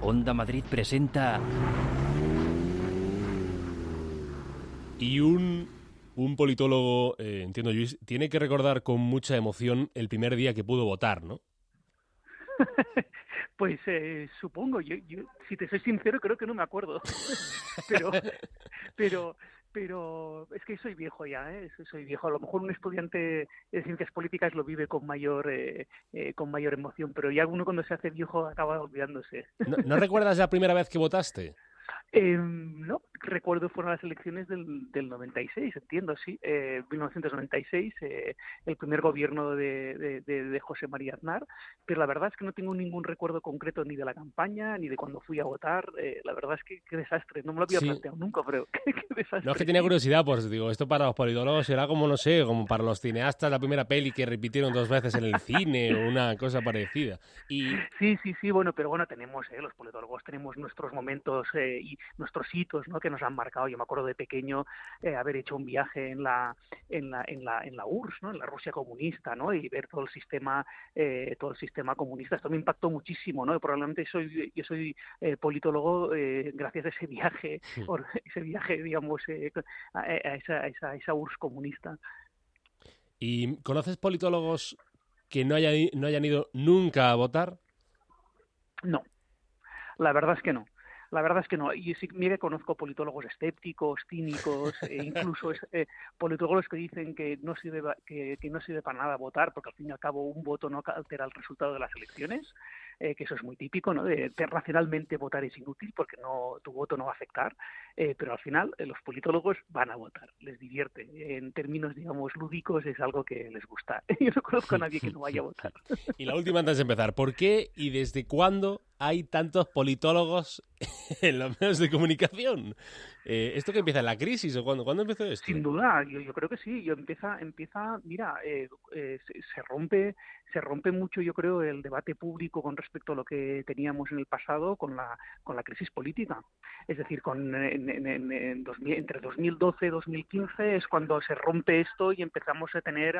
Onda Madrid presenta... Y un politólogo, entiendo, Lluís, tiene que recordar con mucha emoción el primer día que pudo votar, ¿no? Pues supongo, yo, si te soy sincero, creo que no me acuerdo. pero es que soy viejo ya, soy viejo. A lo mejor un estudiante de ciencias políticas lo vive con mayor emoción, pero ya uno cuando se hace viejo acaba olvidándose. ¿No recuerdas la primera vez que votaste? No, recuerdo fueron las elecciones del 96, entiendo, sí, 1996, el primer gobierno de José María Aznar, pero la verdad es que no tengo ningún recuerdo concreto ni de la campaña, ni de cuando fui a votar. La verdad es que qué desastre, no me lo había planteado nunca, pero qué desastre. No, es que tenía curiosidad, pues digo, esto para los politólogos será como, no sé, como para los cineastas la primera peli que repitieron 2 veces en el cine o una cosa parecida. Y... Sí, bueno, pero bueno, tenemos, los politólogos tenemos nuestros momentos y nuestros hitos, ¿no?, que nos han marcado. Yo me acuerdo de pequeño haber hecho un viaje en la URSS, ¿no?, en la Rusia comunista, ¿no?, y ver todo el sistema comunista. Esto me impactó muchísimo, ¿no? Y probablemente yo soy politólogo gracias a ese viaje, digamos, a esa URSS comunista. ¿Y conoces politólogos que no hayan ido nunca a votar? No, la verdad es que no. La verdad es que no. Y sí, mire, conozco politólogos escépticos, cínicos, incluso politólogos que dicen que no sirve para nada votar, porque al fin y al cabo un voto no altera el resultado de las elecciones, que eso es muy típico, ¿no? Racionalmente votar es inútil porque tu voto no va a afectar, pero al final los politólogos van a votar, les divierte. En términos, digamos, lúdicos es algo que les gusta. Yo no conozco a nadie que no vaya a votar. Y la última antes de empezar, ¿por qué y desde cuándo hay tantos politólogos en los medios de comunicación? ¿Esto que empieza en la crisis o cuándo empezó esto? Sin duda, yo creo que sí. Empieza, mira, se rompe mucho, yo creo, el debate público con respecto a lo que teníamos en el pasado con la crisis política. Es decir, entre 2012 y 2015 es cuando se rompe esto y empezamos a tener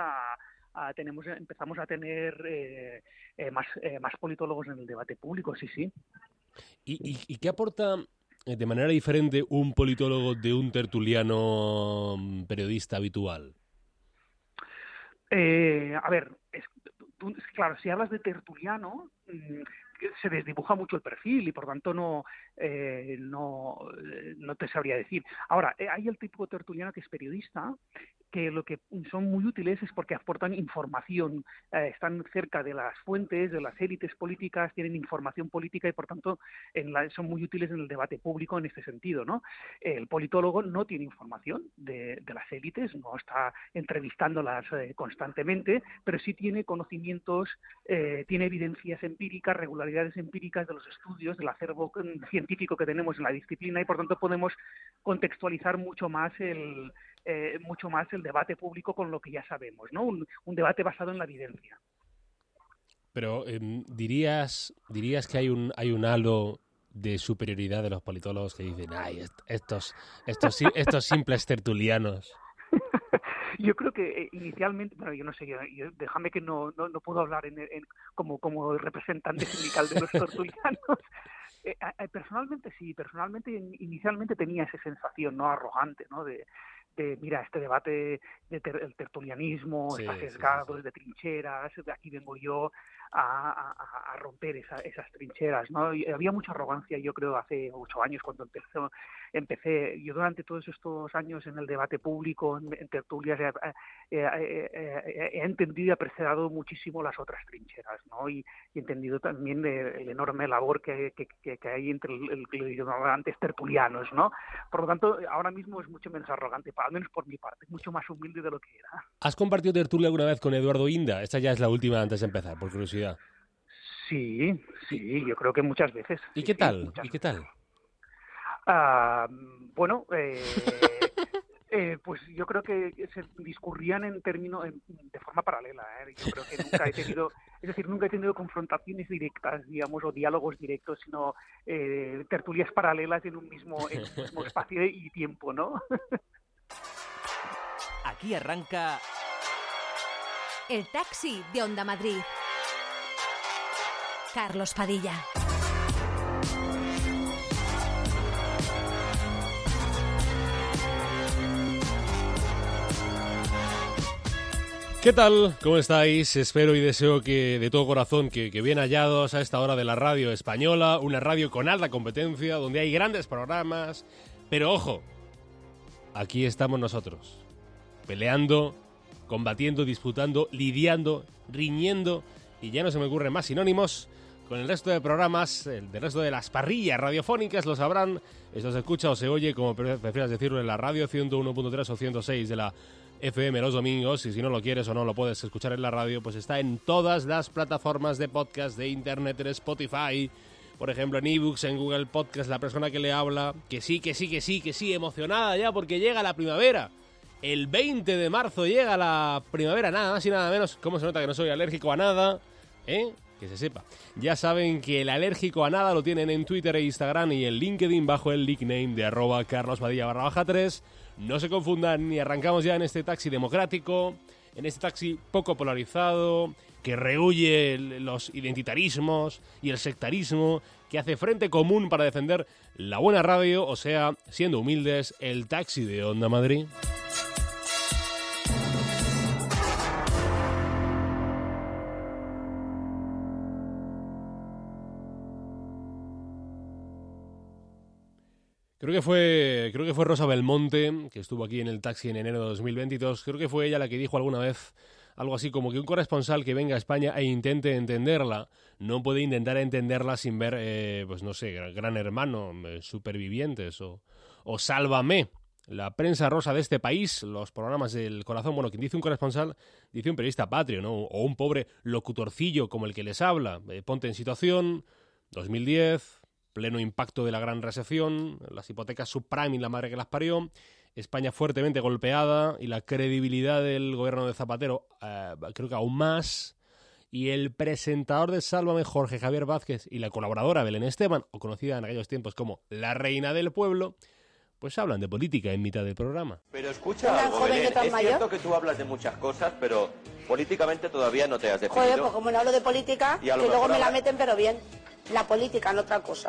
más politólogos en el debate público, sí. ¿Y qué aporta de manera diferente un politólogo de un tertuliano periodista habitual? A ver, claro, si hablas de tertuliano, se desdibuja mucho el perfil y por tanto no te sabría decir. Ahora, hay el tipo tertuliano que es periodista, que lo que son muy útiles es porque aportan información, están cerca de las fuentes, de las élites políticas, tienen información política y por tanto son muy útiles en el debate público en este sentido, ¿no? El politólogo no tiene información de las élites, no está entrevistándolas constantemente, pero sí tiene conocimientos, tiene evidencias empíricas, regularidades empíricas de los estudios, del acervo científico que tenemos en la disciplina y por tanto podemos contextualizar mucho más el debate público con lo que ya sabemos, ¿no? Un debate basado en la evidencia. Pero dirías que hay un halo de superioridad de los politólogos que dicen, ay, estos simples tertulianos. Yo creo que inicialmente, bueno, yo no sé, déjame que no puedo hablar como representante sindical de los tertulianos. Personalmente inicialmente tenía esa sensación, ¿no?, arrogante, ¿no?, de mira, este debate el tertulianismo está sesgado, es de trincheras, de aquí vengo yo a romper esas trincheras, ¿no? Y había mucha arrogancia, yo creo, hace 8 años cuando empecé. Yo durante todos estos años en el debate público, en tertulias, he entendido y apreciado muchísimo las otras trincheras, ¿no? Y he entendido también el enorme labor que hay entre los antes tertulianos, ¿no? Por lo tanto, ahora mismo es mucho menos arrogante, al menos por mi parte, mucho más humilde de lo que era. ¿Has compartido tertulia alguna vez con Eduardo Inda? Esta ya es la última antes de empezar, por curiosidad. Sí, yo creo que muchas veces. ¿Y qué tal? ¿Y qué tal? Bueno, pues yo creo que se discurrían de forma paralela. Yo creo que nunca he tenido confrontaciones directas, digamos, o diálogos directos, sino tertulias paralelas en un mismo espacio y tiempo, ¿no? Aquí arranca El taxi de Onda Madrid. Carlos Padilla. ¿Qué tal? ¿Cómo estáis? Espero y deseo que de todo corazón que bien hallados a esta hora de la radio española, una radio con alta competencia, donde hay grandes programas, pero ojo, aquí estamos nosotros, peleando, combatiendo, disputando, lidiando, riñendo, y ya no se me ocurren más sinónimos, con el resto de programas, el resto de las parrillas radiofónicas, lo sabrán, esto se escucha o se oye, como prefieras decirlo, en la radio 101.3 o 106 de la FM los domingos, y si no lo quieres o no lo puedes escuchar en la radio, pues está en todas las plataformas de podcast de internet, en Spotify, por ejemplo en eBooks, en Google Podcast, la persona que le habla, que sí, emocionada ya porque llega la primavera. El 20 de marzo llega la primavera, nada más y nada menos. ¿Cómo se nota que no soy alérgico a nada? Que se sepa. Ya saben que el alérgico a nada lo tienen en Twitter e Instagram y en LinkedIn bajo el nickname de @carlospadilla_3. No se confundan y arrancamos ya en este taxi democrático, en este taxi poco polarizado, que rehuye los identitarismos y el sectarismo, que hace frente común para defender la buena radio, o sea, siendo humildes, el taxi de Onda Madrid. Creo que fue Rosa Belmonte, que estuvo aquí en el taxi en enero de 2022. Creo que fue ella la que dijo alguna vez algo así como que un corresponsal que venga a España e intente entenderla, no puede intentar entenderla sin ver, pues no sé, Gran Hermano, Supervivientes o Sálvame. La prensa rosa de este país, los programas del corazón, bueno, quien dice un corresponsal, dice un periodista patrio, ¿no? O un pobre locutorcillo como el que les habla. Ponte en situación, 2010... pleno impacto de la gran recesión, las hipotecas subprime y la madre que las parió, España fuertemente golpeada y la credibilidad del gobierno de Zapatero creo que aún más, y el presentador de Sálvame, Jorge Javier Vázquez, y la colaboradora Belén Esteban, o conocida en aquellos tiempos como la reina del pueblo, pues hablan de política en mitad del programa. Pero escucha algo, Belén, es cierto que tú hablas de muchas cosas, pero políticamente todavía no te has definido. Joder, pues como no hablo de política, que luego me la meten pero bien. La política, no otra cosa.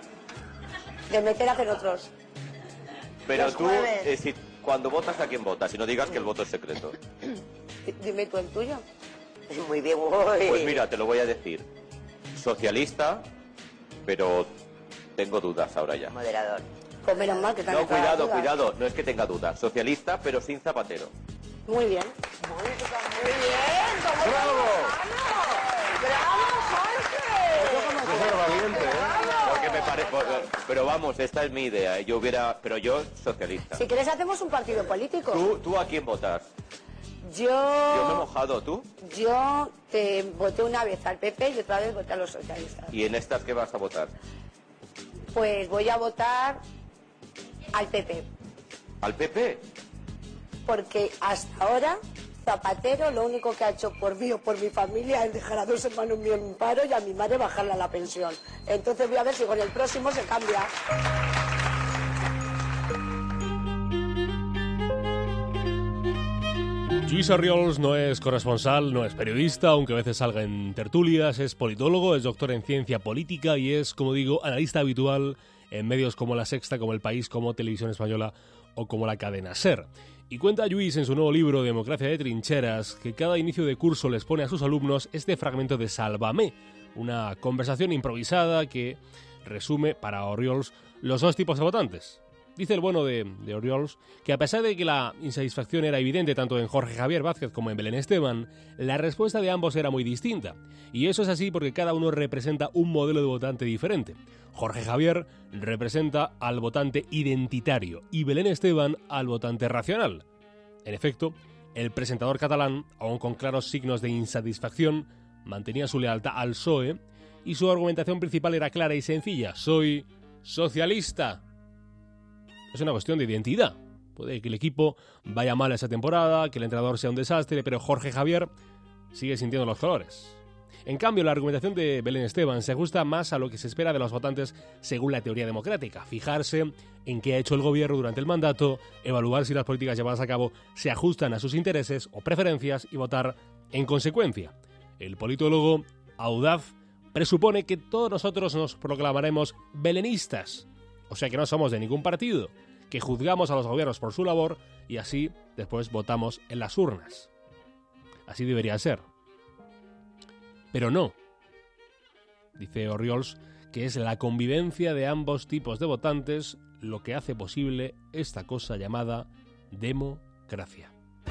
De meter a hacer otros. Pero tú, cuando votas, ¿a quién votas? Y no digas que el voto es secreto. Dime tú el tuyo. Muy bien, voy. Pues mira, te lo voy a decir. Socialista, pero tengo dudas ahora ya. Moderador. Pues menos mal que te han No, cuidado, no es que tenga dudas. Socialista, pero sin Zapatero. Muy bien. Muy bien. ¡Bravo! ¡Bravo, Jorge! Valiente, porque me parece, pero vamos, esta es mi idea. Pero yo socialista. Si quieres hacemos un partido político. ¿Tú a quién votas? Yo me he mojado, ¿tú? Yo te voté una vez al PP y otra vez voté a los socialistas. ¿Y en estas qué vas a votar? Pues voy a votar al PP. ¿Al PP? Porque hasta ahora Zapatero lo único que ha hecho por mí o por mi familia es dejar a 2 hermanos míos en paro y a mi madre bajarle a la pensión. Entonces voy a ver si con el próximo se cambia. Lluís Orriols no es corresponsal, no es periodista, aunque a veces salga en tertulias, es politólogo, es doctor en ciencia política y es, como digo, analista habitual en medios como La Sexta, como El País, como Televisión Española o como la cadena SER. Y cuenta Lluís en su nuevo libro Democracia de Trincheras que cada inicio de curso les pone a sus alumnos este fragmento de Sálvame, una conversación improvisada que resume para Orriols los dos tipos de votantes. Dice el bueno de Orriols que a pesar de que la insatisfacción era evidente tanto en Jorge Javier Vázquez como en Belén Esteban, la respuesta de ambos era muy distinta. Y eso es así porque cada uno representa un modelo de votante diferente. Jorge Javier representa al votante identitario y Belén Esteban al votante racional. En efecto, el presentador catalán, aun con claros signos de insatisfacción, mantenía su lealtad al PSOE y su argumentación principal era clara y sencilla: soy socialista. Es una cuestión de identidad. Puede que el equipo vaya mal esa temporada, que el entrenador sea un desastre, pero Jorge Javier sigue sintiendo los colores. En cambio, la argumentación de Belén Esteban se ajusta más a lo que se espera de los votantes según la teoría democrática: fijarse en qué ha hecho el gobierno durante el mandato, evaluar si las políticas llevadas a cabo se ajustan a sus intereses o preferencias y votar en consecuencia. El politólogo, audaz, presupone que todos nosotros nos proclamaremos belenistas, o sea que no somos de ningún partido, que juzgamos a los gobiernos por su labor y así después votamos en las urnas. Así debería ser. Pero no. Dice Orriols que es la convivencia de ambos tipos de votantes lo que hace posible esta cosa llamada democracia.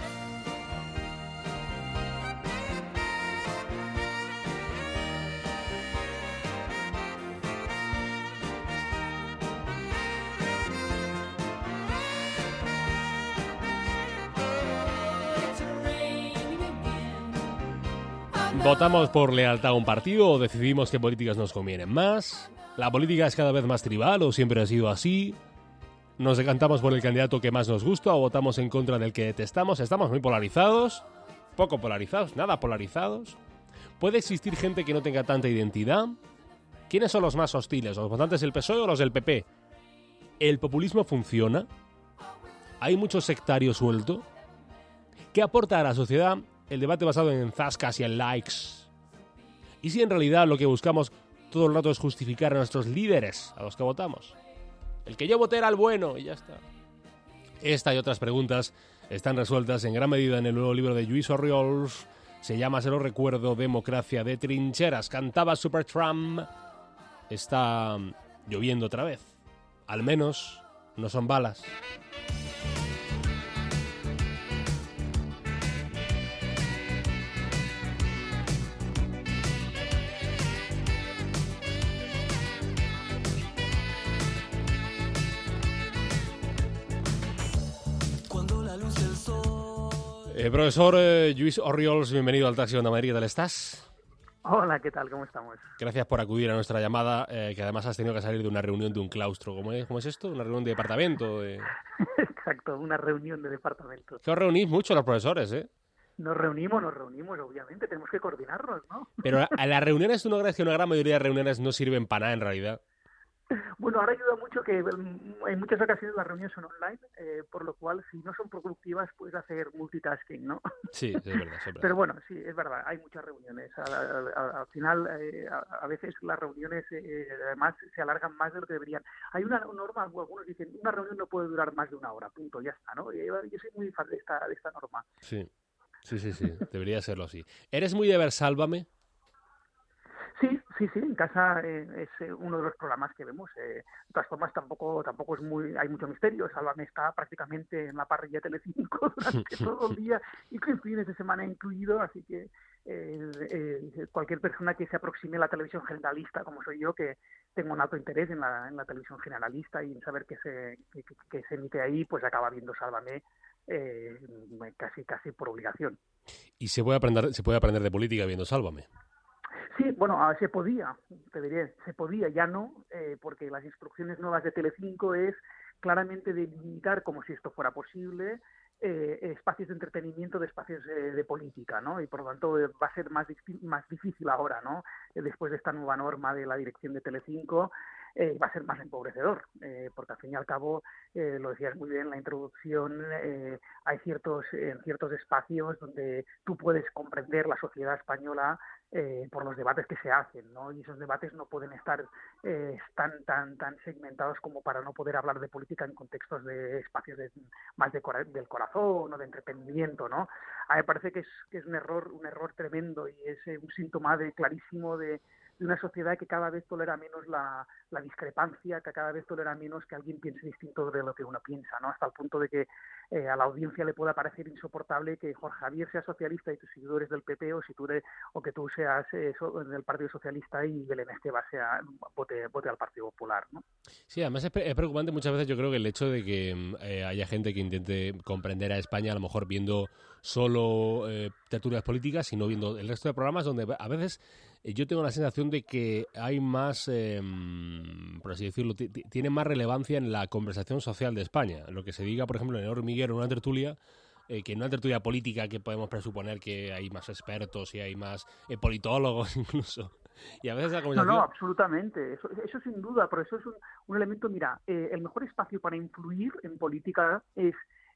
¿Votamos por lealtad a un partido o decidimos qué políticas nos convienen más? ¿La política es cada vez más tribal o siempre ha sido así? ¿Nos decantamos por el candidato que más nos gusta o votamos en contra del que detestamos? ¿Estamos muy polarizados? ¿Poco polarizados? ¿Nada polarizados? ¿Puede existir gente que no tenga tanta identidad? ¿Quiénes son los más hostiles? ¿Los votantes del PSOE o los del PP? ¿El populismo funciona? ¿Hay mucho sectario suelto? ¿Qué aporta a la sociedad el debate basado en zascas y en likes? ¿Y si en realidad lo que buscamos todo el rato es justificar a nuestros líderes, a los que votamos? El que yo voté era el bueno y ya está. Esta y otras preguntas están resueltas en gran medida en el nuevo libro de Lluís Orriols. Se llama, se lo recuerdo, Democracia de trincheras. Cantaba Supertramp. Está lloviendo otra vez. Al menos no son balas. Profesor Lluís Orriols, bienvenido al Taxi Onda Madrid. ¿Qué tal estás? Hola, ¿qué tal? ¿Cómo estamos? Gracias por acudir a nuestra llamada, que además has tenido que salir de una reunión de un claustro. ¿Cómo es esto? ¿Una reunión de departamento? Exacto, una reunión de departamento. Que os reunís mucho los profesores, ¿eh? Nos reunimos, obviamente, tenemos que coordinarnos, ¿no? Pero a las reuniones, ¿tú no crees que una gran mayoría de reuniones no sirven para nada en realidad? Bueno, ahora ayuda mucho que en muchas ocasiones las reuniones son online, por lo cual si no son productivas puedes hacer multitasking, ¿no? Sí, es verdad. Pero bueno, sí, es verdad, hay muchas reuniones. Al final, a veces las reuniones además se alargan más de lo que deberían. Hay una norma, algunos dicen, una reunión no puede durar más de una hora, punto, ya está, ¿no? Yo soy muy fan de esta norma. Sí, debería serlo así. ¿Eres muy de ver Sálvame? Sí, en casa es uno de los programas que vemos. De todas formas, tampoco es hay mucho misterio. Sálvame está prácticamente en la parrilla de Telecinco durante todo el día y con fines de semana incluido, así que cualquier persona que se aproxime a la televisión generalista, como soy yo, que tengo un alto interés en la televisión generalista y en saber qué se emite ahí, pues acaba viendo Sálvame casi por obligación. ¿Y se puede aprender de política viendo Sálvame? Sí, bueno, se podía, te diré, ya no, porque las instrucciones nuevas de Telecinco es claramente delimitar, como si esto fuera posible, espacios de entretenimiento de espacios de política, ¿no? Y por lo tanto va a ser más difícil ahora, ¿no? Después de esta nueva norma de la dirección de Telecinco, va a ser más empobrecedor, porque al fin y al cabo, lo decías muy bien en la introducción, hay ciertos espacios donde tú puedes comprender la sociedad española por los debates que se hacen, ¿no? Y esos debates no pueden estar tan segmentados como para no poder hablar de política en contextos de espacios más del corazón o de entretenimiento, ¿no? A mí me parece que es un error tremendo y es un síntoma clarísimo de una sociedad que cada vez tolera menos la discrepancia, que cada vez tolera menos que alguien piense distinto de lo que uno piensa, ¿no? Hasta el punto de que a la audiencia le pueda parecer insoportable que Jorge Javier sea socialista y tus seguidores del PP, o que tú seas del Partido Socialista y Belén Esteban vote al Partido Popular, ¿no? Sí, además es preocupante muchas veces, yo creo, que el hecho de que haya gente que intente comprender a España, a lo mejor viendo solo tertulias políticas y no viendo el resto de programas, donde a veces yo tengo la sensación de que hay más, por así decirlo, tiene más relevancia en la conversación social de España. Lo que se diga, por ejemplo, en El Hormiguero, en una tertulia, que en una tertulia política que podemos presuponer que hay más expertos y hay más politólogos incluso. Y a veces la conversación... No, absolutamente. Eso sin duda, pero eso es un elemento, mira, el mejor espacio para influir en política es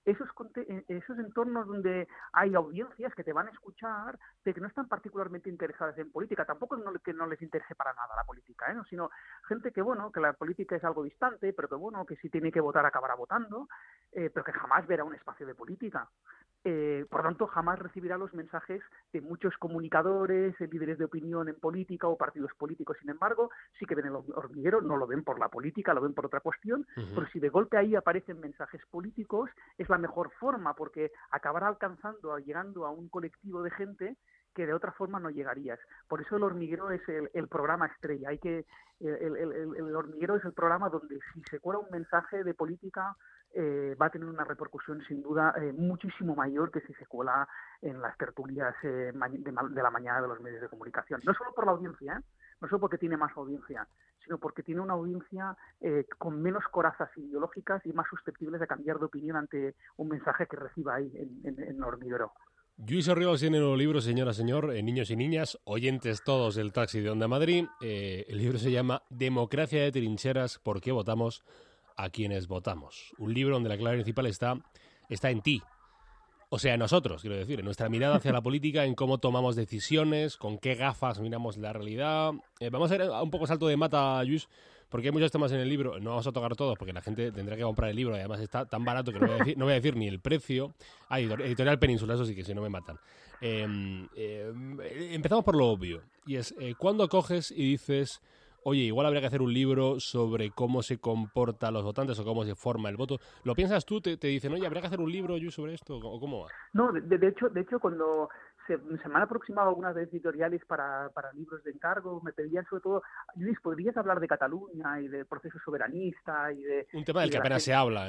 esos entornos donde hay audiencias que te van a escuchar, de que no están particularmente interesadas en política, tampoco que no les interese para nada la política, ¿no? Sino gente que, bueno, que la política es algo distante, pero que, bueno, que si tiene que votar acabará votando, pero que jamás verá un espacio de política. Por tanto, jamás recibirá los mensajes de muchos comunicadores, líderes de opinión en política o partidos políticos. Sin embargo, sí que ven el hormiguero, no lo ven por la política, lo ven por otra cuestión, pero si de golpe ahí aparecen mensajes políticos, es la mejor forma, porque acabará llegando a un colectivo de gente que de otra forma no llegarías. Por eso el hormiguero es el programa estrella. El hormiguero es el programa donde si se cuela un mensaje de política, va a tener una repercusión sin duda muchísimo mayor que si se cuela en las tertulias de la mañana de los medios de comunicación. No solo por la audiencia, no solo porque tiene más audiencia, sino porque tiene una audiencia con menos corazas ideológicas y más susceptibles de cambiar de opinión ante un mensaje que reciba ahí en hormiguero. Lluís Orriols tiene un nuevo libro, señora, señor, niños y niñas, oyentes todos del Taxi de Onda Madrid. El libro se llama Democracia de trincheras, ¿por qué votamos a quienes votamos? Un libro donde la clave principal está en ti. O sea, en nosotros, quiero decir, en nuestra mirada hacia la política, en cómo tomamos decisiones, con qué gafas miramos la realidad. Vamos a ir a un poco salto de mata, Lluís, porque hay muchos temas en el libro. No vamos a tocar todos, porque la gente tendrá que comprar el libro, y además está tan barato que no voy a decir ni el precio. Editorial Península, eso sí que si no me matan. Empezamos por lo obvio, y es, ¿cuándo coges y dices, oye, igual habría que hacer un libro sobre cómo se comportan los votantes o cómo se forma el voto? ¿Lo piensas tú? ¿Te dicen, oye, habría que hacer un libro sobre esto? ¿O cómo va? No, de hecho, cuando se me han aproximado algunas editoriales para libros de encargo, me pedían sobre todo, Luis, ¿podrías hablar de Cataluña y del proceso soberanista? Un tema del que apenas se habla.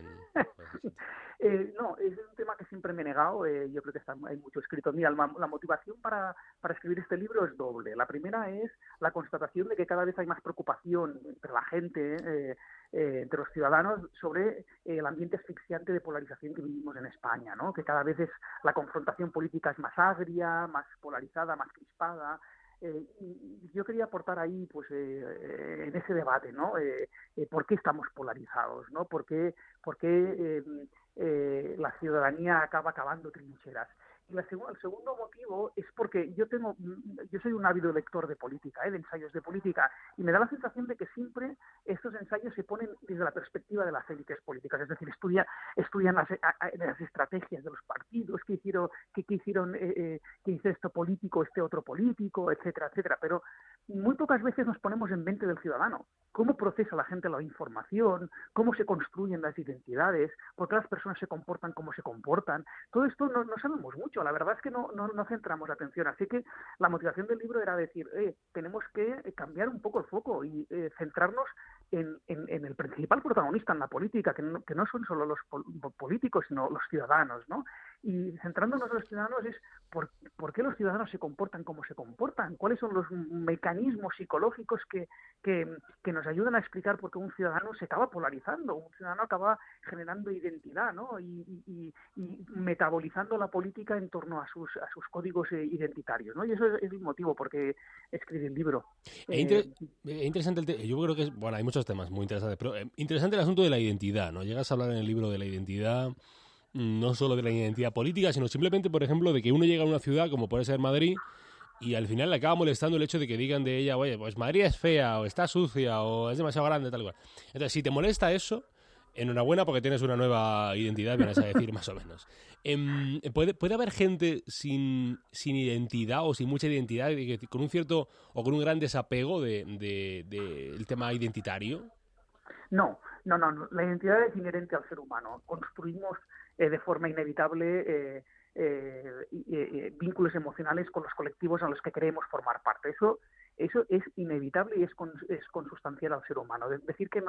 No, es un tema que siempre me he negado. Yo creo que hay mucho escrito. Mira, la motivación para escribir este libro es doble. La primera es la constatación de que cada vez hay más preocupación entre la gente, entre los ciudadanos, sobre el ambiente asfixiante de polarización que vivimos en España, ¿no? Que cada vez la confrontación política es más agria, más polarizada, más crispada. Y yo quería aportar ahí, pues, en ese debate, ¿no? ¿Por qué estamos polarizados, ¿no? ¿Por qué la ciudadanía acaba cavando trincheras? Y el segundo motivo es porque yo soy un ávido lector de política, de ensayos de política, y me da la sensación de que siempre estos ensayos se ponen desde la perspectiva de las élites políticas, es decir, estudian las estrategias de los partidos, qué hizo esto político, este otro político, etcétera, etcétera, pero muy pocas veces nos ponemos en mente del ciudadano. ¿Cómo procesa la gente la información? ¿Cómo se construyen las identidades? ¿Por qué las personas se comportan como se comportan? Todo esto no sabemos mucho. La verdad es que no centramos atención. Así que la motivación del libro era decir, tenemos que cambiar un poco el foco y centrarnos en el principal protagonista en la política, que no son solo los políticos, sino los ciudadanos, ¿no? Y centrándonos en los ciudadanos es por qué los ciudadanos se comportan como se comportan, cuáles son los mecanismos psicológicos que nos ayudan a explicar por qué un ciudadano se acaba polarizando, un ciudadano acaba generando identidad, ¿no? Y metabolizando la política en torno a sus códigos identitarios, ¿no? Y eso es el motivo por qué escribí el libro. Interesante yo creo que hay muchos temas muy interesantes, pero interesante el asunto de la identidad, ¿no? Llegas a hablar en el libro de la identidad, no solo de la identidad política, sino simplemente, por ejemplo, de que uno llega a una ciudad como puede ser Madrid y al final le acaba molestando el hecho de que digan de ella, oye, pues Madrid es fea, o está sucia, o es demasiado grande, tal cual. Entonces, si te molesta eso, enhorabuena porque tienes una nueva identidad, me vas a decir más o menos. ¿Puede haber gente sin identidad o sin mucha identidad, con un cierto o con un gran desapego del tema identitario? No. La identidad es inherente al ser humano. Construimos de forma inevitable vínculos emocionales con los colectivos a los que queremos formar parte. Eso es inevitable y es consustancial al ser humano. Decir que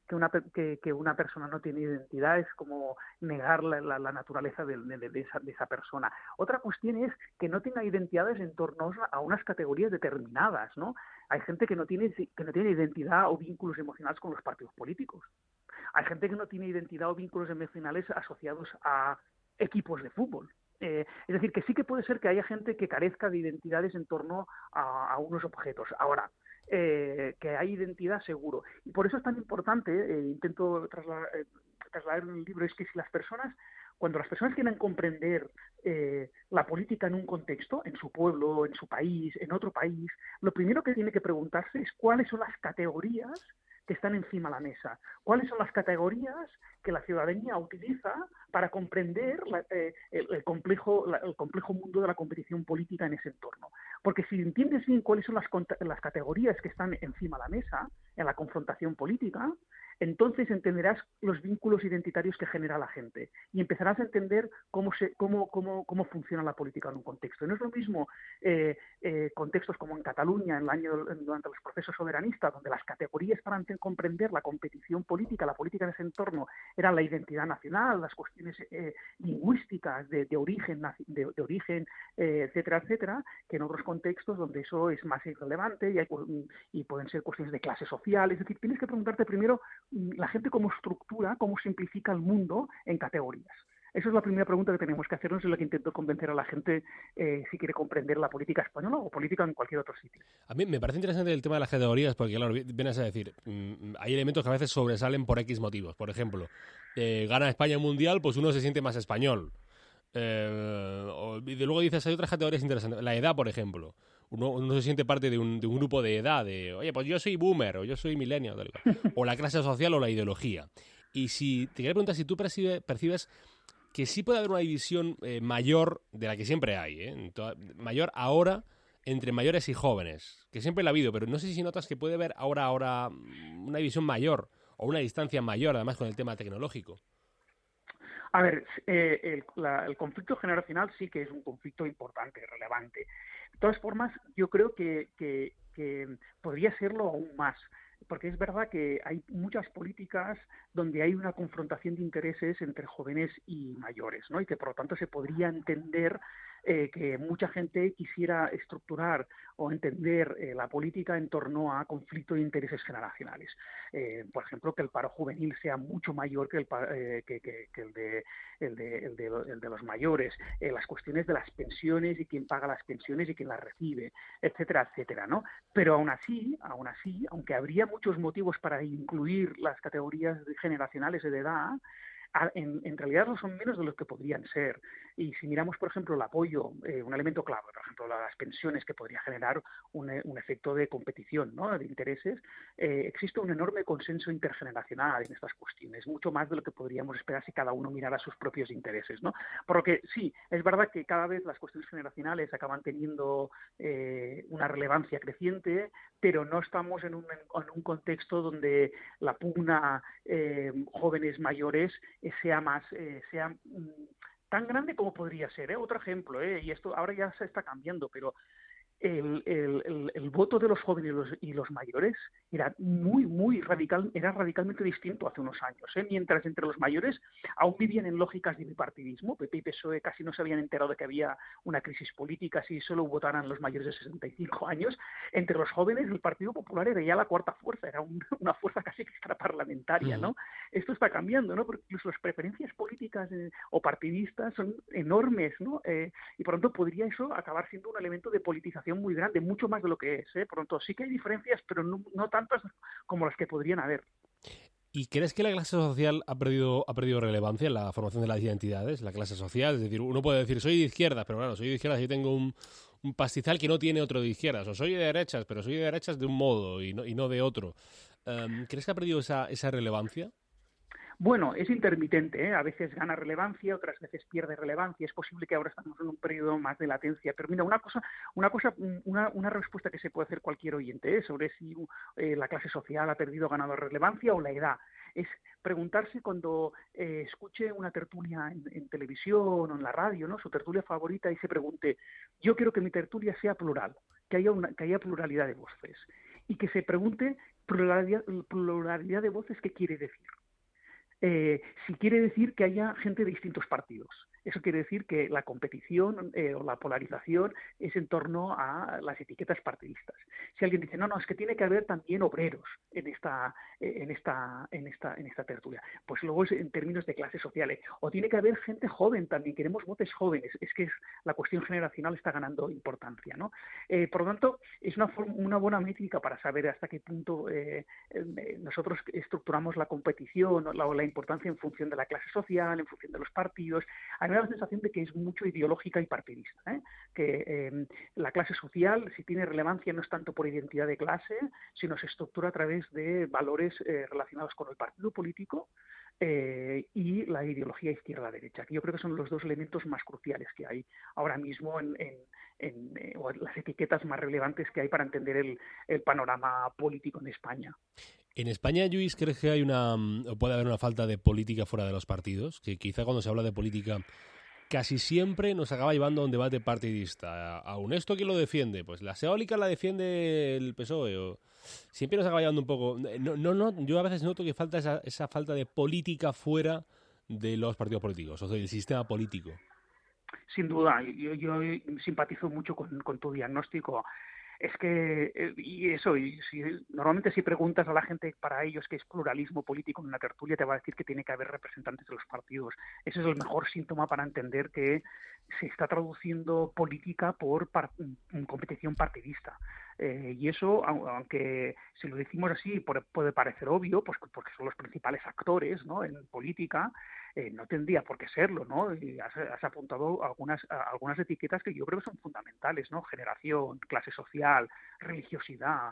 una persona no tiene identidad es como negar la naturaleza de esa persona. Otra cuestión es que no tenga identidades en torno a unas categorías determinadas, ¿no? Hay gente que no tiene identidad o vínculos emocionales con los partidos políticos. Hay gente que no tiene identidad o vínculos emocionales asociados a equipos de fútbol. Es decir, que sí que puede ser que haya gente que carezca de identidades en torno a unos objetos. Ahora, que hay identidad seguro. Y por eso es tan importante, intento trasladar en el libro es que si cuando las personas quieren comprender la política en un contexto, en su pueblo, en su país, en otro país, lo primero que tiene que preguntarse es cuáles son las categorías que están encima de la mesa, cuáles son las categorías que la ciudadanía utiliza para comprender el complejo mundo de la competición política en ese entorno. Porque si entiendes bien cuáles son las categorías que están encima de la mesa en la confrontación política, entonces entenderás los vínculos identitarios que genera la gente y empezarás a entender cómo funciona la política en un contexto. No es lo mismo contextos como en Cataluña durante los procesos soberanistas, donde las categorías para comprender la competición política, la política en ese entorno, eran la identidad nacional, las cuestiones lingüísticas de origen, etcétera, etcétera, que en otros contextos donde eso es más irrelevante y pueden ser cuestiones de clase social. Es decir, tienes que preguntarte primero la gente cómo estructura, cómo simplifica el mundo en categorías. Esa es la primera pregunta que tenemos que hacernos, es la que intento convencer a la gente si quiere comprender la política española o política en cualquier otro sitio. A mí me parece interesante el tema de las categorías porque, claro, vienes a decir, hay elementos que a veces sobresalen por X motivos. Por ejemplo, gana España un mundial, pues uno se siente más español. Y luego dices, hay otras categorías interesantes. La edad, por ejemplo. Uno se siente parte de un grupo de edad, oye, pues yo soy boomer, o yo soy millennial, o la clase social o la ideología. Y te quería preguntar si tú percibes que sí puede haber una división mayor de la que siempre hay, mayor ahora entre mayores y jóvenes, que siempre la ha habido, pero no sé si notas que puede haber ahora una división mayor o una distancia mayor, además con el tema tecnológico. A ver, el conflicto generacional sí que es un conflicto importante, relevante. De todas formas, yo creo que podría serlo aún más, porque es verdad que hay muchas políticas donde hay una confrontación de intereses entre jóvenes y mayores, ¿no? Y que por lo tanto se podría entender que mucha gente quisiera estructurar o entender la política en torno a conflicto de intereses generacionales. Por ejemplo, que el paro juvenil sea mucho mayor que el de los mayores, las cuestiones de las pensiones y quién paga las pensiones y quién las recibe, etcétera, etcétera, ¿no? Pero aún así, aunque habría muchos motivos para incluir las categorías generacionales de edad, en realidad no son menos de los que podrían ser. Y si miramos, por ejemplo, el apoyo, un elemento clave, por ejemplo, las pensiones, que podría generar un efecto de competición, ¿no?, de intereses, existe un enorme consenso intergeneracional en estas cuestiones, mucho más de lo que podríamos esperar si cada uno mirara sus propios intereses, ¿no? Por lo que sí, es verdad que cada vez las cuestiones generacionales acaban teniendo una relevancia creciente, pero no estamos en un contexto donde la pugna jóvenes mayores sea tan grande como podría ser. Otro ejemplo, y esto ahora ya se está cambiando, pero el voto de los jóvenes y los mayores era radicalmente distinto hace unos años, mientras entre los mayores aún vivían en lógicas de bipartidismo. PP y PSOE casi no se habían enterado de que había una crisis política si solo votaran los mayores de 65 años. Entre los jóvenes el Partido Popular era ya la cuarta fuerza, era una fuerza casi extraparlamentaria, ¿no? Esto está cambiando, ¿no? Porque incluso las preferencias políticas o partidistas son enormes, ¿no? Y por lo tanto podría eso acabar siendo un elemento de politización muy grande, mucho más de lo que es. Por lo tanto, sí que hay diferencias, pero no tantas como las que podrían haber. ¿Y crees que la clase social ha perdido relevancia en la formación de las identidades? La clase social, es decir, uno puede decir, soy de izquierdas, pero claro, soy de izquierdas y tengo un pastizal que no tiene otro de izquierdas, o soy de derechas, pero soy de derechas de un modo y no de otro. ¿Crees que ha perdido esa relevancia? Bueno, es intermitente, A veces gana relevancia, otras veces pierde relevancia. Es posible que ahora estamos en un periodo más de latencia. Pero mira, una respuesta que se puede hacer cualquier oyente sobre si la clase social ha perdido o ganado relevancia o la edad es preguntarse cuando escuche una tertulia en televisión o en la radio, ¿no?, su tertulia favorita, y se pregunte, yo quiero que mi tertulia sea plural, que haya pluralidad de voces, y que se pregunte pluralidad de voces, ¿qué quiere decir? Si quiere decir que haya gente de distintos partidos. Eso quiere decir que la competición o la polarización es en torno a las etiquetas partidistas. Si alguien dice, no, es que tiene que haber también obreros en esta tertulia, pues luego es en términos de clases sociales. O tiene que haber gente joven también, queremos voces jóvenes. Es que la cuestión generacional está ganando importancia, ¿no? Por lo tanto, es una buena métrica para saber hasta qué punto nosotros estructuramos la competición o la importancia en función de la clase social, en función de los partidos. A mí me da la sensación de que es mucho ideológica y partidista, que la clase social, si tiene relevancia, no es tanto por identidad de clase, sino se estructura a través de valores relacionados con el partido político y la ideología izquierda-derecha, que yo creo que son los dos elementos más cruciales que hay ahora mismo o las etiquetas más relevantes que hay para entender el panorama político en España. En España, Lluís, ¿crees que puede haber una falta de política fuera de los partidos? Que quizá cuando se habla de política casi siempre nos acaba llevando a un debate partidista. ¿Aún esto quién lo defiende? Pues la eólica la defiende el PSOE. O siempre nos acaba llevando un poco... No, yo a veces noto que falta esa falta de política fuera de los partidos políticos, o sea, del sistema político. Sin duda, yo simpatizo mucho con tu diagnóstico. Es que, normalmente si preguntas a la gente para ellos qué es pluralismo político en una tertulia, te va a decir que tiene que haber representantes de los partidos. Ese es el mejor síntoma para entender que se está traduciendo política por competición partidista. Y eso, aunque si lo decimos así, puede parecer obvio, pues porque son los principales actores, ¿no?, en política, no tendría por qué serlo, ¿no? Y has apuntado algunas etiquetas que yo creo que son fundamentales, ¿no? Generación, clase social, religiosidad,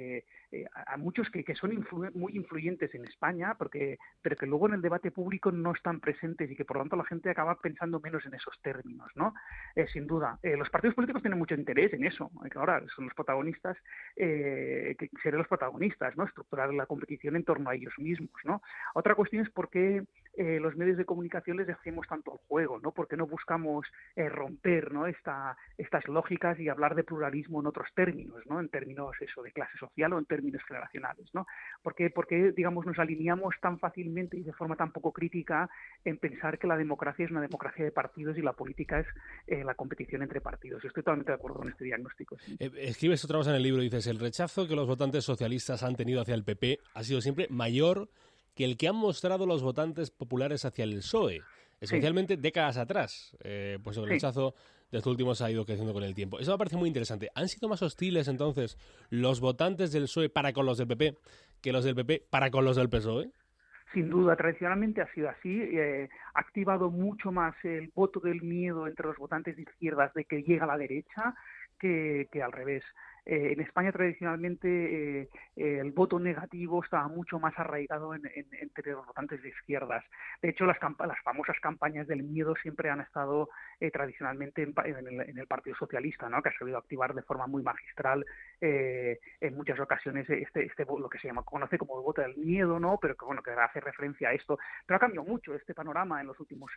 a muchos que son muy influyentes en España, pero que luego en el debate público no están presentes y que por lo tanto la gente acaba pensando menos en esos términos, ¿no? Sin duda. Los partidos políticos tienen mucho interés en eso, que ahora son los protagonistas, que serán los protagonistas, ¿no? Estructurar la competición en torno a ellos mismos, ¿no? Otra cuestión es por qué los medios de comunicación les hacemos tanto al juego, ¿no? ¿Por qué no buscamos romper, ¿no?, estas lógicas y hablar de pluralismo en otros términos, ¿no? En términos de clase social o en términos generacionales, ¿no? ¿Por qué, digamos, nos alineamos tan fácilmente y de forma tan poco crítica en pensar que la democracia es una democracia de partidos y la política es la competición entre partidos? Yo estoy totalmente de acuerdo con este diagnóstico. ¿Sí? Escribes otra cosa en el libro, dices, el rechazo que los votantes socialistas han tenido hacia el PP ha sido siempre mayor que el que han mostrado los votantes populares hacia el PSOE, especialmente décadas atrás, pues el rechazo de estos últimos ha ido creciendo con el tiempo. Eso me parece muy interesante. ¿Han sido más hostiles entonces los votantes del PSOE para con los del PP que los del PP para con los del PSOE? Sin duda, tradicionalmente ha sido así. Ha activado mucho más el voto del miedo entre los votantes de izquierdas de que llega a la derecha que al revés. En España tradicionalmente el voto negativo estaba mucho más arraigado entre los votantes de izquierdas. De hecho, las famosas campañas del miedo siempre han estado tradicionalmente en el Partido Socialista, ¿no?, que ha sabido activar de forma muy magistral en muchas ocasiones lo que se conoce como el voto del miedo, ¿no?, pero que hace referencia a esto. Pero ha cambiado mucho este panorama en los últimos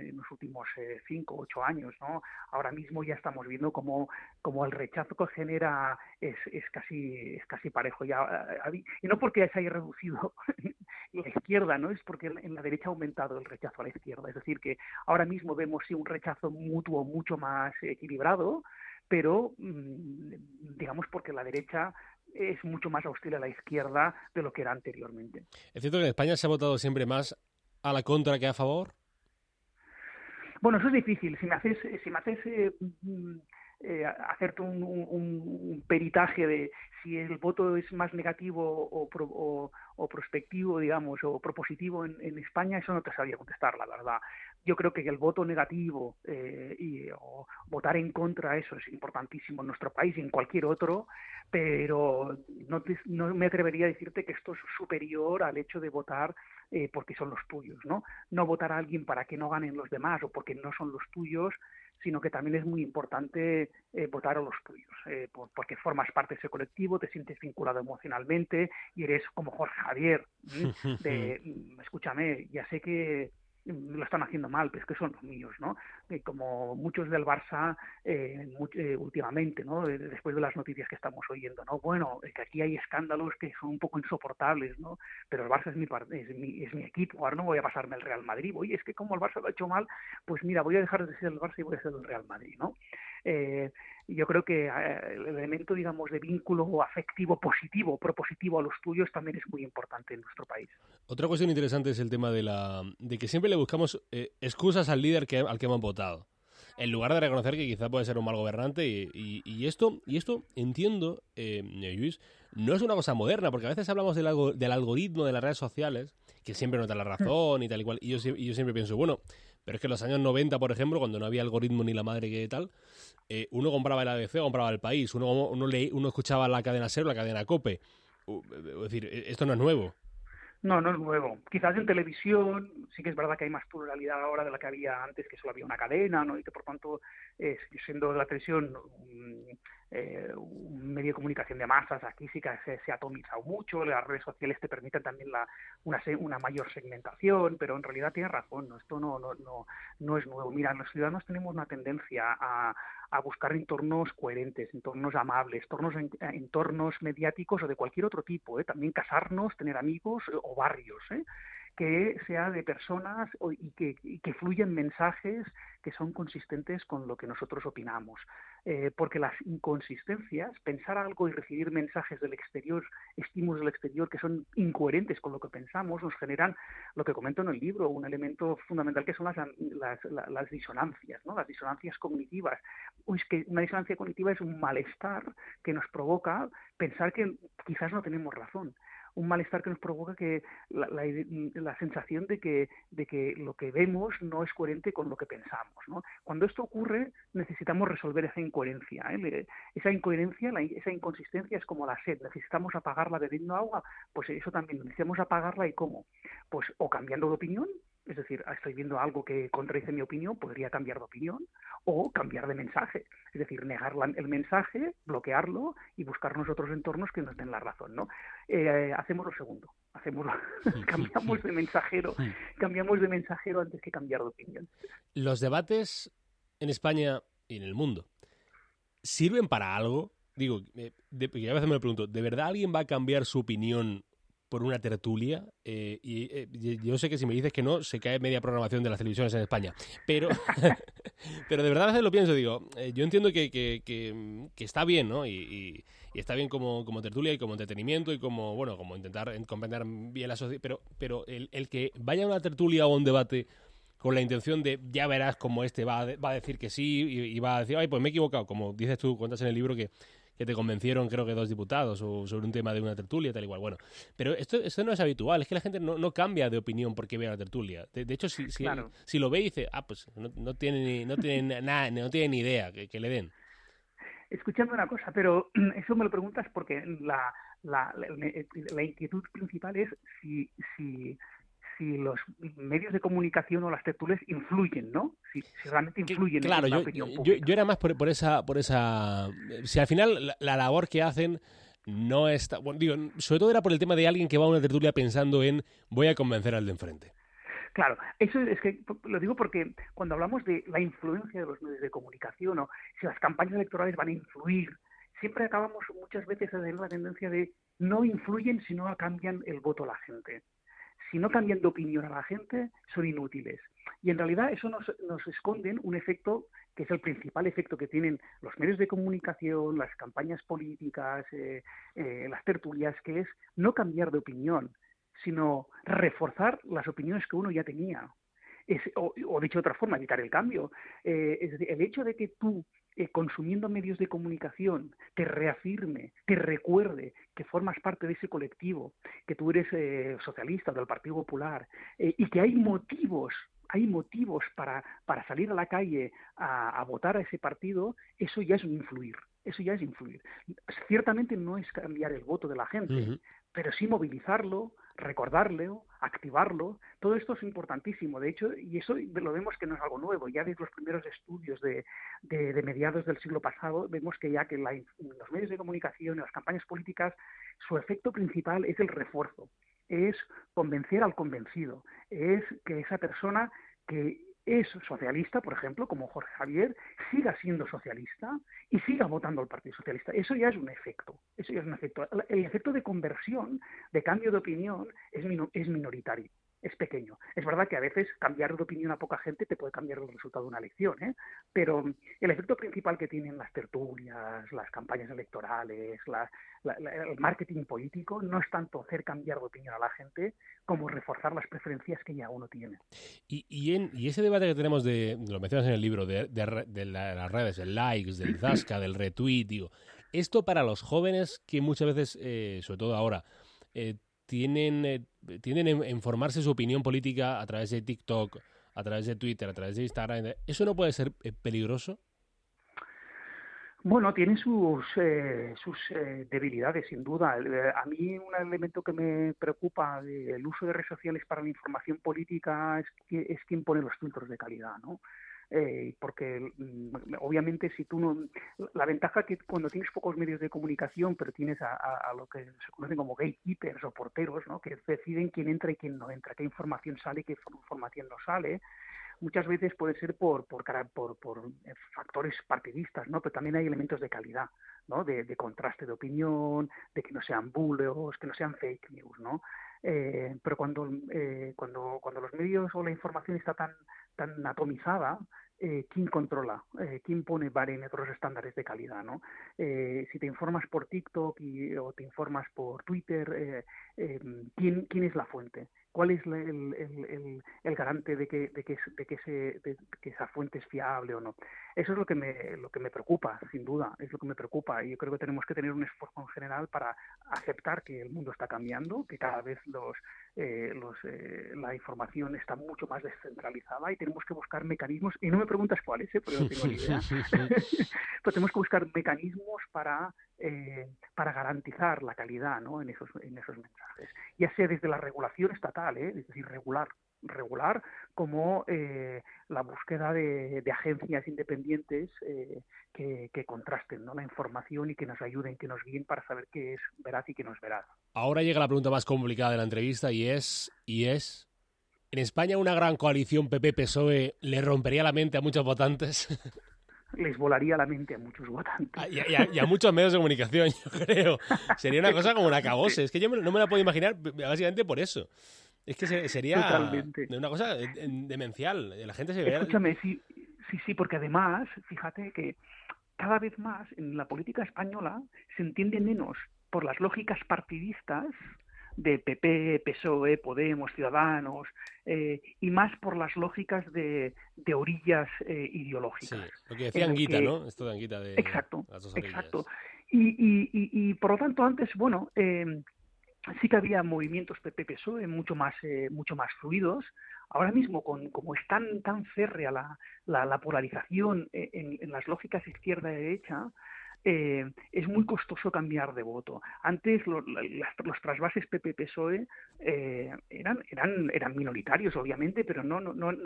5 o 8 años, ¿no? Ahora mismo ya estamos viendo como el rechazo que genera es casi parejo ya, y no porque se haya reducido la izquierda, no es porque en la derecha ha aumentado el rechazo a la izquierda, es decir que ahora mismo vemos un rechazo mutuo mucho más equilibrado, pero digamos porque la derecha es mucho más hostil a la izquierda de lo que era anteriormente. ¿Es cierto que en España se ha votado siempre más a la contra que a favor? Bueno, eso es difícil. Si me haces hacerte un peritaje de si el voto es más negativo o prospectivo, digamos, o propositivo en España, eso no te sabría contestar, la verdad. Yo creo que el voto negativo o votar en contra, eso es importantísimo en nuestro país y en cualquier otro, pero no me atrevería a decirte que esto es superior al hecho de votar porque son los tuyos, ¿no? No votar a alguien para que no ganen los demás o porque no son los tuyos, sino que también es muy importante votar a los tuyos, porque formas parte de ese colectivo, te sientes vinculado emocionalmente y eres como Jorge Javier, escúchame, ya sé que lo están haciendo mal, pero es que son los míos, ¿no? Como muchos del Barça últimamente, ¿no? Después de las noticias que estamos oyendo, ¿no? Bueno, que aquí hay escándalos que son un poco insoportables, ¿no? Pero el Barça es mi equipo, ahora no voy a pasarme al Real Madrid. Oye, es que como el Barça lo ha hecho mal, pues mira, voy a dejar de ser el Barça y voy a ser el Real Madrid, ¿no? Yo creo que el elemento, digamos, de vínculo afectivo positivo, propositivo a los tuyos también es muy importante en nuestro país. Otra cuestión interesante es el tema de que siempre le buscamos excusas al líder al que hemos votado, en lugar de reconocer que quizá puede ser un mal gobernante. Y esto entiendo, Lluís, no es una cosa moderna, porque a veces hablamos del algoritmo de las redes sociales, que siempre nos da la razón y tal y cual, y yo siempre pienso, bueno, pero es que en los años 90, por ejemplo, cuando no había algoritmo ni la madre que tal, uno compraba el ABC, compraba El País, uno escuchaba la cadena SER, la cadena COPE. Es decir, esto no es nuevo. No, no es nuevo. Quizás en televisión sí que es verdad que hay más pluralidad ahora de la que había antes, que solo había una cadena, ¿no? Y que por tanto, siendo la televisión un medio de comunicación de masas, aquí sí que se ha atomizado mucho. Las redes sociales te permiten también una mayor segmentación, pero en realidad tienes razón, ¿no? Esto no es nuevo. Mira, los ciudadanos tenemos una tendencia a buscar entornos coherentes, entornos amables, entornos mediáticos o de cualquier otro tipo, también casarnos, tener amigos o barrios, que sea de personas y que fluyan mensajes que son consistentes con lo que nosotros opinamos. Porque las inconsistencias, pensar algo y recibir mensajes del exterior, estímulos del exterior que son incoherentes con lo que pensamos, nos generan lo que comento en el libro, un elemento fundamental que son las disonancias, ¿no? Las disonancias cognitivas. Es que una disonancia cognitiva es un malestar que nos provoca pensar que quizás no tenemos razón. Un malestar que nos provoca que la sensación de que lo que vemos no es coherente con lo que pensamos, ¿no? Cuando esto ocurre, necesitamos resolver esa incoherencia, Esa incoherencia, esa inconsistencia es como la sed. Necesitamos apagarla bebiendo agua, pues eso también necesitamos apagarla. ¿Y cómo? Pues o cambiando de opinión, es decir, estoy viendo algo que contradice mi opinión, podría cambiar de opinión, o cambiar de mensaje, es decir, negar el mensaje, bloquearlo y buscarnos otros entornos que nos den la razón, ¿no? Hacemos lo segundo, cambiamos de mensajero antes que cambiar de opinión. Los debates en España y en el mundo sirven para algo. Digo, porque a veces me lo pregunto, ¿de verdad alguien va a cambiar su opinión por una tertulia? Yo sé que si me dices que no, se cae media programación de las televisiones en España. Pero pero de verdad a veces lo pienso, digo, yo entiendo que está bien, ¿no? Y está bien como tertulia y como entretenimiento y como intentar comprender bien la sociedad. Pero el que vaya a una tertulia o a un debate con la intención de, ya verás como va a decir que sí y va a decir, ay, pues me he equivocado, como dices tú, cuentas en el libro que te convencieron, creo que 2 diputados, o sobre un tema de una tertulia, tal igual. Bueno, pero esto no es habitual, es que la gente no cambia de opinión porque vea la tertulia. De hecho, Claro. si lo ve y dice, pues no tiene ni idea que le den. Escuchando una cosa, pero eso me lo preguntas porque la inquietud principal es si los medios de comunicación o las tertulias influyen, ¿no? Si realmente influyen en la opinión pública. Yo era más por esa... Si al final la labor que hacen no está... Bueno, digo, sobre todo era por el tema de alguien que va a una tertulia pensando en voy a convencer al de enfrente. Claro, eso es que lo digo porque cuando hablamos de la influencia de los medios de comunicación o si las campañas electorales van a influir, siempre acabamos muchas veces a tener la tendencia de no influyen si no cambian el voto a la gente. Si no cambian de opinión a la gente, son inútiles. Y en realidad eso nos esconden un efecto que es el principal efecto que tienen los medios de comunicación, las campañas políticas, las tertulias, que es no cambiar de opinión, sino reforzar las opiniones que uno ya tenía. O dicho de otra forma, evitar el cambio. Es decir, el hecho de que tú, consumiendo medios de comunicación, te reafirme, te recuerde que formas parte de ese colectivo, que tú eres socialista o del Partido Popular, y que hay motivos para salir a la calle a votar a ese partido, eso ya es influir. Ciertamente no es cambiar el voto de la gente, pero sí movilizarlo, recordarlo, activarlo. Todo esto es importantísimo. De hecho, y eso lo vemos que no es algo nuevo. Ya desde los primeros estudios de mediados del siglo pasado, vemos que ya que los medios de comunicación y las campañas políticas, su efecto principal es el refuerzo. es convencer al convencido, es que esa persona que es socialista, por ejemplo, como Jorge Javier, siga siendo socialista y siga votando al Partido Socialista. Eso ya es un efecto. El efecto de conversión, de cambio de opinión, es minoritario. Es pequeño. Es verdad que a veces cambiar de opinión a poca gente te puede cambiar el resultado de una elección, ¿eh? Pero el efecto principal que tienen las tertulias, las campañas electorales, el marketing político, no es tanto hacer cambiar de opinión a la gente como reforzar las preferencias que ya uno tiene. Y ese debate que tenemos, lo mencionas en el libro, de las redes, el likes, del zasca, del retweet, digo, esto para los jóvenes que muchas veces, sobre todo ahora, tienden a formarse su opinión política a través de TikTok, a través de Twitter, a través de Instagram. ¿Eso no puede ser peligroso? Bueno, tiene sus debilidades, sin duda. A mí un elemento que me preocupa del uso de redes sociales para la información política es quién pone los filtros de calidad, ¿no? Porque obviamente si tú no... La ventaja que cuando tienes pocos medios de comunicación, pero tienes a lo que se conocen como gatekeepers o porteros, ¿no? Que deciden quién entra y quién no entra, qué información sale y qué información no sale, muchas veces puede ser por factores partidistas, ¿no? Pero también hay elementos de calidad, ¿no? De contraste de opinión, de que no sean bulos, que no sean fake news, ¿no? Pero cuando los medios o la información está tan atomizada, ¿quién controla? ¿Quién pone barómetros estándares de calidad, ¿no? Si te informas por TikTok o te informas por Twitter, ¿quién es la fuente? ¿Cuál es el garante de que esa fuente es fiable o no? Eso es lo que me preocupa, sin duda, es lo que me preocupa. Y yo creo que tenemos que tener un esfuerzo en general para aceptar que el mundo está cambiando, que cada vez la información está mucho más descentralizada y tenemos que buscar mecanismos, y no me preguntas cuáles, porque no tengo ni idea, pero tenemos que buscar mecanismos para garantizar la calidad, ¿no? en esos mensajes, ya sea desde la regulación estatal, es decir, regular como la búsqueda de agencias independientes que contrasten, ¿no? La información y que nos ayuden, que nos guíen para saber qué es veraz y qué no es veraz. Ahora llega la pregunta más complicada de la entrevista y es ¿en España una gran coalición PP-PSOE le rompería la mente a muchos votantes? Les volaría la mente a muchos votantes. Y a muchos medios de comunicación, yo creo. Sería una cosa como un acabose. Es que yo no me la puedo imaginar básicamente por eso. Es que sería totalmente una cosa demencial. La gente se vería... Escúchame, sí, porque además, fíjate que cada vez más en la política española se entiende menos por las lógicas partidistas de PP, PSOE, Podemos, Ciudadanos, y más por las lógicas de orillas ideológicas. Sí, lo que decía Anguita, ¿no? Esto de Anguita de exacto, las dos orillas. Exacto. Y por lo tanto antes, bueno, sí que había movimientos PP-PSOE mucho más fluidos. Ahora mismo, como es tan férrea la polarización en las lógicas izquierda-derecha, es muy costoso cambiar de voto. Antes los trasvases PP-PSOE eran minoritarios, obviamente, pero no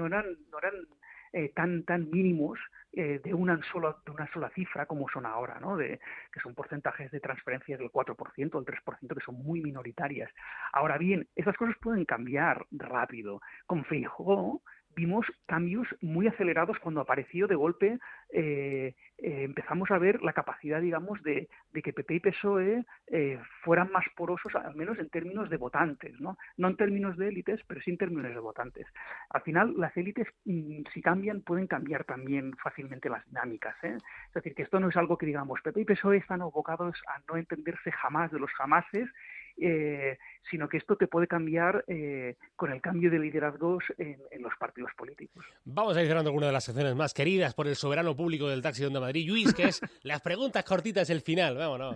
eran tan mínimos de una sola cifra como son ahora, ¿no? Que son porcentajes de transferencias del 4%, del 3%, que son muy minoritarias. Ahora bien, esas cosas pueden cambiar rápido. Con Feijóo vimos cambios muy acelerados cuando apareció de golpe. Empezamos a ver la capacidad, digamos, de que PP y PSOE fueran más porosos, al menos en términos de votantes, ¿no? No en términos de élites, pero sí en términos de votantes. Al final, las élites, si cambian, pueden cambiar también fácilmente las dinámicas, ¿eh? Es decir, que esto no es algo que, digamos, PP y PSOE están abocados a no entenderse jamás de los jamases, sino que esto te puede cambiar con el cambio de liderazgos en los partidos políticos. Vamos a ir cerrando alguna de las secciones más queridas por el soberano público del Taxi de Onda Madrid, Lluís, que es las preguntas cortitas del final. Vámonos.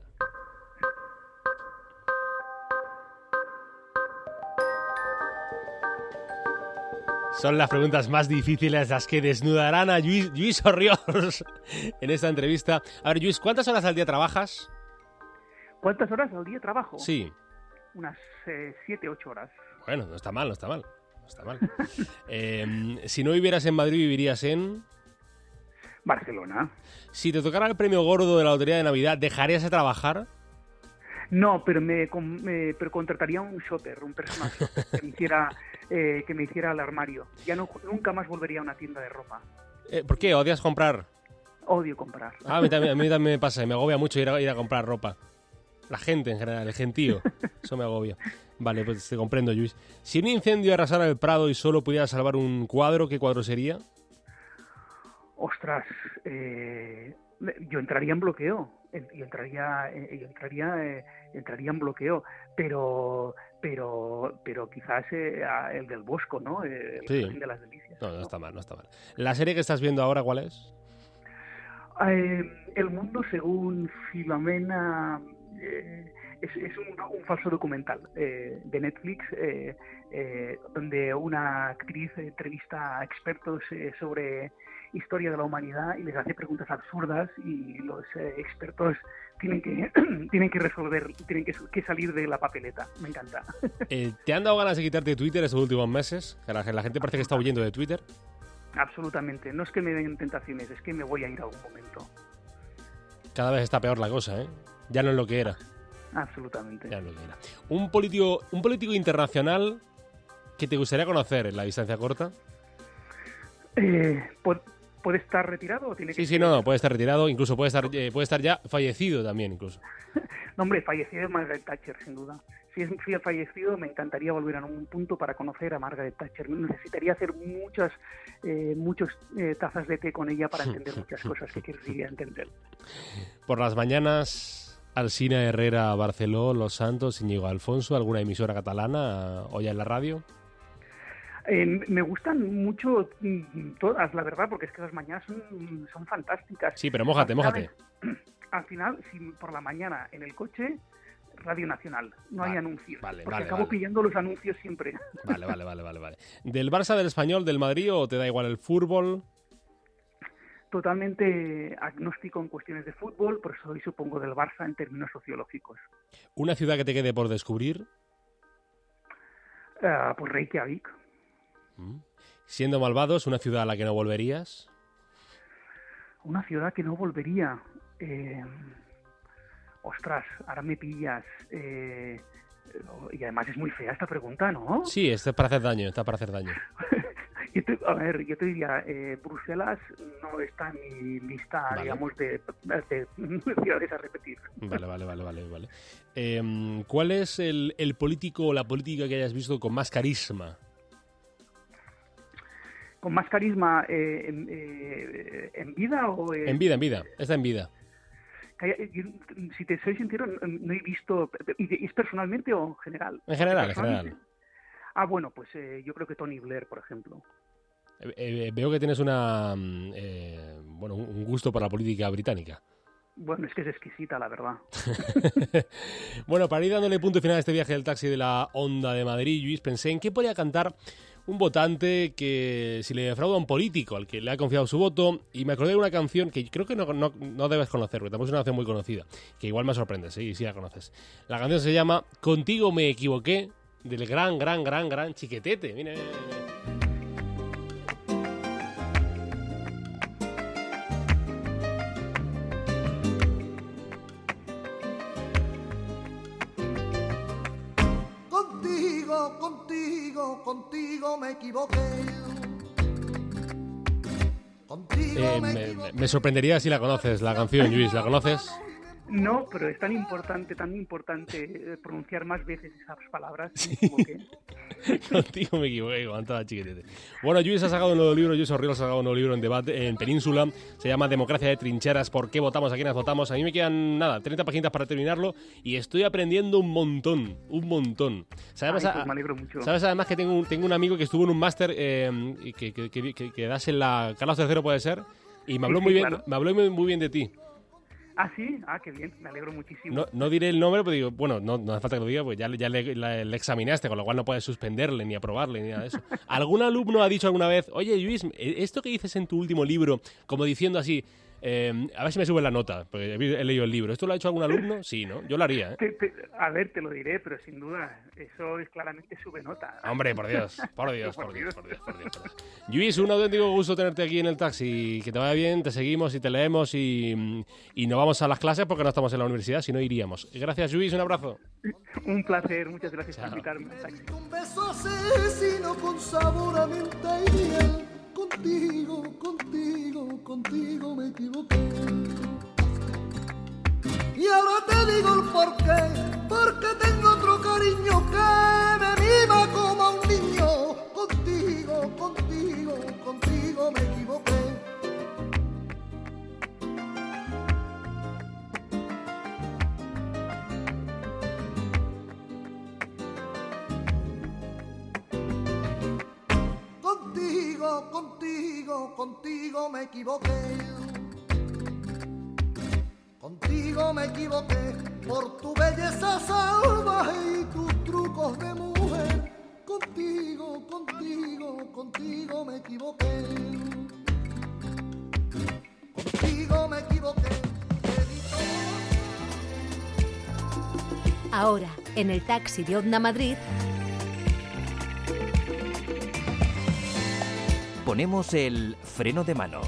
Son las preguntas más difíciles, las que desnudarán a Lluís Orriols en esta entrevista. A ver, Lluís, ¿cuántas horas al día trabajas? ¿Cuántas horas al día trabajo? Sí. Unas 7, 8 horas. Bueno, no está mal. Si no vivieras en Madrid, ¿vivirías en...? Barcelona. Si te tocara el premio gordo de la Lotería de Navidad, ¿dejarías de trabajar? No, pero pero contrataría un shopper, un personal shopper, que me hiciera el armario. Ya nunca más volvería a una tienda de ropa. ¿Por qué? ¿Odias comprar? Odio comprar. A mí también me pasa, me agobia mucho ir a comprar ropa. La gente en general, el gentío, eso me agobia. Vale, pues te comprendo, Lluís. Si un incendio arrasara el Prado y solo pudiera salvar un cuadro, ¿qué cuadro sería? Ostras, yo entraría en bloqueo. Entraría en bloqueo, pero quizás el del Bosco, ¿no? El Jardín de las Delicias. No está mal. ¿La serie que estás viendo ahora cuál es? El mundo según Filomena. Es un falso documental de Netflix donde una actriz entrevista a expertos sobre historia de la humanidad y les hace preguntas absurdas y los expertos tienen que resolver, tienen que salir de la papeleta. Me encanta. ¿Te han dado ganas de quitarte Twitter estos últimos meses? La gente parece que está huyendo de Twitter. Absolutamente. No es que me den tentaciones, es que me voy a ir a algún momento. Cada vez está peor la cosa, ¿eh? Ya no es lo que era. Absolutamente. Ya no es lo que era. Un político internacional que te gustaría conocer en la distancia corta. ¿Puede estar retirado o tiene que Sí, no, puede estar retirado, incluso puede estar ya fallecido también, incluso. No, hombre, fallecido es Margaret Thatcher, sin duda. Si es fallecido, me encantaría volver a un punto para conocer a Margaret Thatcher. Necesitaría hacer muchas tazas de té con ella para entender muchas cosas que querría entender. Por las mañanas, Alsina Herrera, Barceló, Los Santos, Íñigo Alfonso, ¿alguna emisora catalana hoy en la radio? Me gustan mucho todas, la verdad, porque es que las mañanas son fantásticas. Sí, pero mójate. Al final, si por la mañana en el coche, Radio Nacional, no hay anuncios. Porque acabo pillando los anuncios siempre. Vale. ¿Del Barça, del Español, del Madrid o te da igual el fútbol? Totalmente agnóstico en cuestiones de fútbol, por eso hoy supongo del Barça en términos sociológicos. ¿Una ciudad que te quede por descubrir? Pues Reykjavik. Siendo malvados, ¿una ciudad a la que no volverías? Una ciudad que no volvería. Ostras, ahora me pillas. Y además es muy fea esta pregunta, ¿no? Sí, está para hacer daño. Yo te diría, Bruselas no está en mi lista, digamos, de ciudades a repetir. Vale. ¿Cuál es el político o la política que hayas visto con más carisma? ¿Con más carisma en vida o...? En vida. Está en vida. Si te soy sincero, no he visto... ¿Es personalmente o en general? En general. Bueno, pues yo creo que Tony Blair, por ejemplo. Veo que tienes un gusto por la política británica. Bueno, es que es exquisita, la verdad. Bueno, para ir dándole punto final a este viaje del taxi de la Onda de Madrid, Lluís, pensé en qué podría cantar un votante que si le defrauda a un político al que le ha confiado su voto, y me acordé de una canción que creo que no debes conocer, porque tampoco es una canción muy conocida, que igual me sorprende, sí la conoces. La canción se llama Contigo me equivoqué, del gran Chiquetete. Mira. Contigo me equivoqué. Contigo me sorprendería si la conoces, la canción, Lluís, ¿la conoces? No, pero es tan importante pronunciar más veces esas palabras. Sí. Contigo me equivoqué, aguantaba Chiquetete. Bueno, Lluís ha sacado un nuevo libro, Lluís Orriols ha sacado un nuevo libro en debate en Península, se llama Democracia de trincheras, ¿por qué votamos? ¿A quiénes votamos? A mí me quedan, 30 páginas para terminarlo y estoy aprendiendo un montón. ¿Sabes? Pues me alegro mucho. ¿Sabes además que tengo un amigo que estuvo en un máster que das en la Carlos III, puede ser? Y me habló muy bien, claro. Me habló muy bien de ti. ¿Ah, sí? qué bien, me alegro muchísimo. No diré el nombre, pero digo, bueno, no hace falta que lo diga, pues ya le examinaste, con lo cual no puedes suspenderle, ni aprobarle, ni nada de eso. ¿Algún alumno ha dicho alguna vez, oye, Lluís, esto que dices en tu último libro, como diciendo así, A ver si me sube la nota, porque he leído el libro. ¿Esto lo ha hecho algún alumno? Sí, ¿no? Yo lo haría, ¿eh? A ver, te lo diré, pero sin duda, eso es claramente sube nota. Hombre, por Dios. Lluís, un auténtico gusto tenerte aquí en el taxi. Que te vaya bien, te seguimos y te leemos y no vamos a las clases porque no estamos en la universidad, si no iríamos. Gracias, Lluís, un abrazo. Un placer, muchas gracias por invitarme al taxi. Un beso asesino con sabor a menta y miel. Contigo me equivoqué. Y ahora te digo el porqué, porque tengo otro cariño que me mima como a un niño. Contigo me equivoqué. Contigo me equivoqué. Contigo me equivoqué por tu belleza salvaje y tus trucos de mujer. Contigo me equivoqué. Contigo me equivoqué. Ahora, en el taxi de Onda Madrid, ponemos el freno de mano.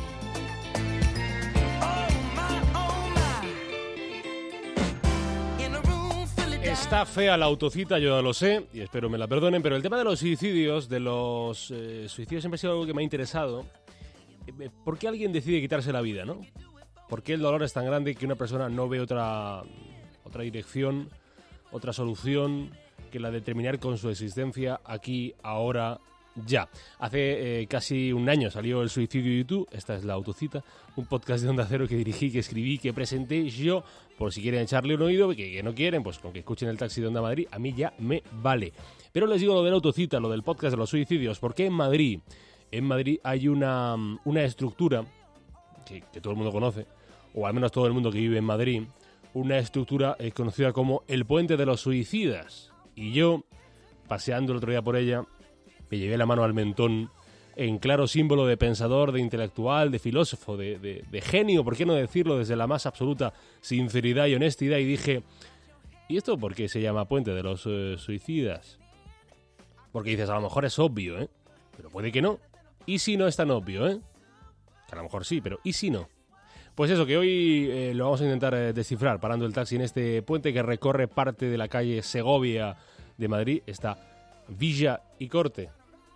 Está fea la autocita, yo lo sé, y espero me la perdonen, pero el tema de los suicidios, suicidios siempre ha sido algo que me ha interesado. ¿Por qué alguien decide quitarse la vida, no? ¿Por qué el dolor es tan grande que una persona no ve otra dirección, otra solución que la de terminar con su existencia aquí, ahora, ya? Hace casi un año salió El suicidio de YouTube, esta es la autocita, un podcast de Onda Cero que dirigí, que escribí, que presenté yo, por si quieren echarle un oído, que no quieren, pues con que escuchen el taxi de Onda Madrid, a mí ya me vale. Pero les digo lo de la autocita, lo del podcast de los suicidios, porque en Madrid hay una estructura que todo el mundo conoce, o al menos todo el mundo que vive en Madrid, una estructura conocida como el Puente de los Suicidas. Y yo, paseando el otro día por ella, me llevé la mano al mentón en claro símbolo de pensador, de intelectual, de filósofo, de genio, ¿por qué no decirlo desde la más absoluta sinceridad y honestidad? Y dije, ¿y esto por qué se llama Puente de los Suicidas? Porque dices, a lo mejor es obvio, ¿eh? Pero puede que no. ¿Y si no es tan obvio, eh? A lo mejor sí, pero ¿y si no? Pues eso, que hoy lo vamos a intentar descifrar, parando el taxi en este puente que recorre parte de la calle Segovia de Madrid, está Villa y Corte.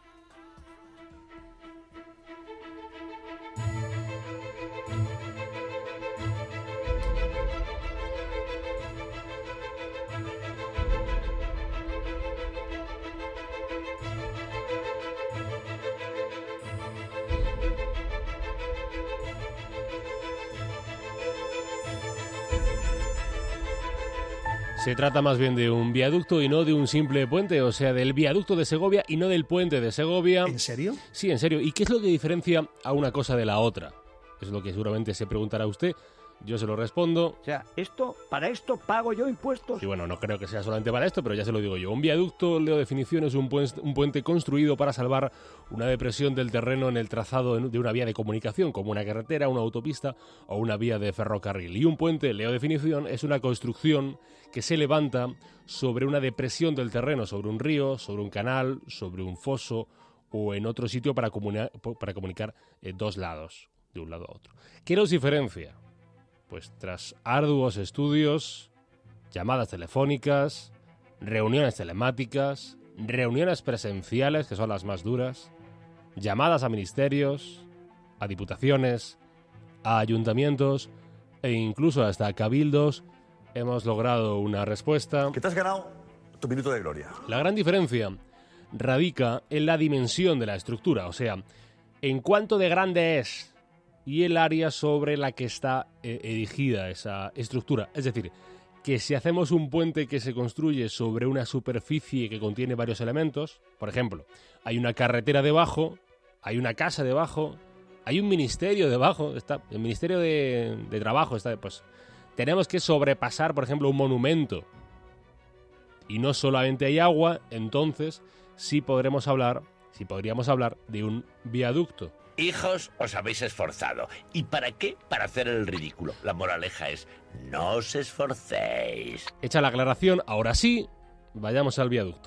Se trata más bien de un viaducto y no de un simple puente, o sea, del viaducto de Segovia y no del puente de Segovia. ¿En serio? Sí, en serio. ¿Y qué es lo que diferencia a una cosa de la otra? Es lo que seguramente se preguntará usted. Yo se lo respondo. O sea, para esto pago yo impuestos. Y bueno, no creo que sea solamente para esto, pero ya se lo digo yo. Un viaducto, leo definición, es un puente construido para salvar una depresión del terreno en el trazado de una vía de comunicación, como una carretera, una autopista o una vía de ferrocarril. Y un puente, leo definición, es una construcción que se levanta sobre una depresión del terreno, sobre un río, sobre un canal, sobre un foso o en otro sitio para comunicar dos lados, de un lado a otro. ¿Qué nos diferencia? Pues tras arduos estudios, llamadas telefónicas, reuniones telemáticas, reuniones presenciales, que son las más duras, llamadas a ministerios, a diputaciones, a ayuntamientos e incluso hasta a cabildos, hemos logrado una respuesta. Que te has ganado tu minuto de gloria. La gran diferencia radica en la dimensión de la estructura, o sea, en cuánto de grande es y el área sobre la que está erigida esa estructura. Es decir, que si hacemos un puente que se construye sobre una superficie que contiene varios elementos, por ejemplo, hay una carretera debajo, hay una casa debajo, hay un ministerio debajo, está el Ministerio de Trabajo, está, pues tenemos que sobrepasar, por ejemplo, un monumento y no solamente hay agua, entonces sí podríamos hablar de un viaducto. Hijos, os habéis esforzado. ¿Y para qué? Para hacer el ridículo. La moraleja es, no os esforcéis. Hecha la aclaración, ahora sí, vayamos al viaducto.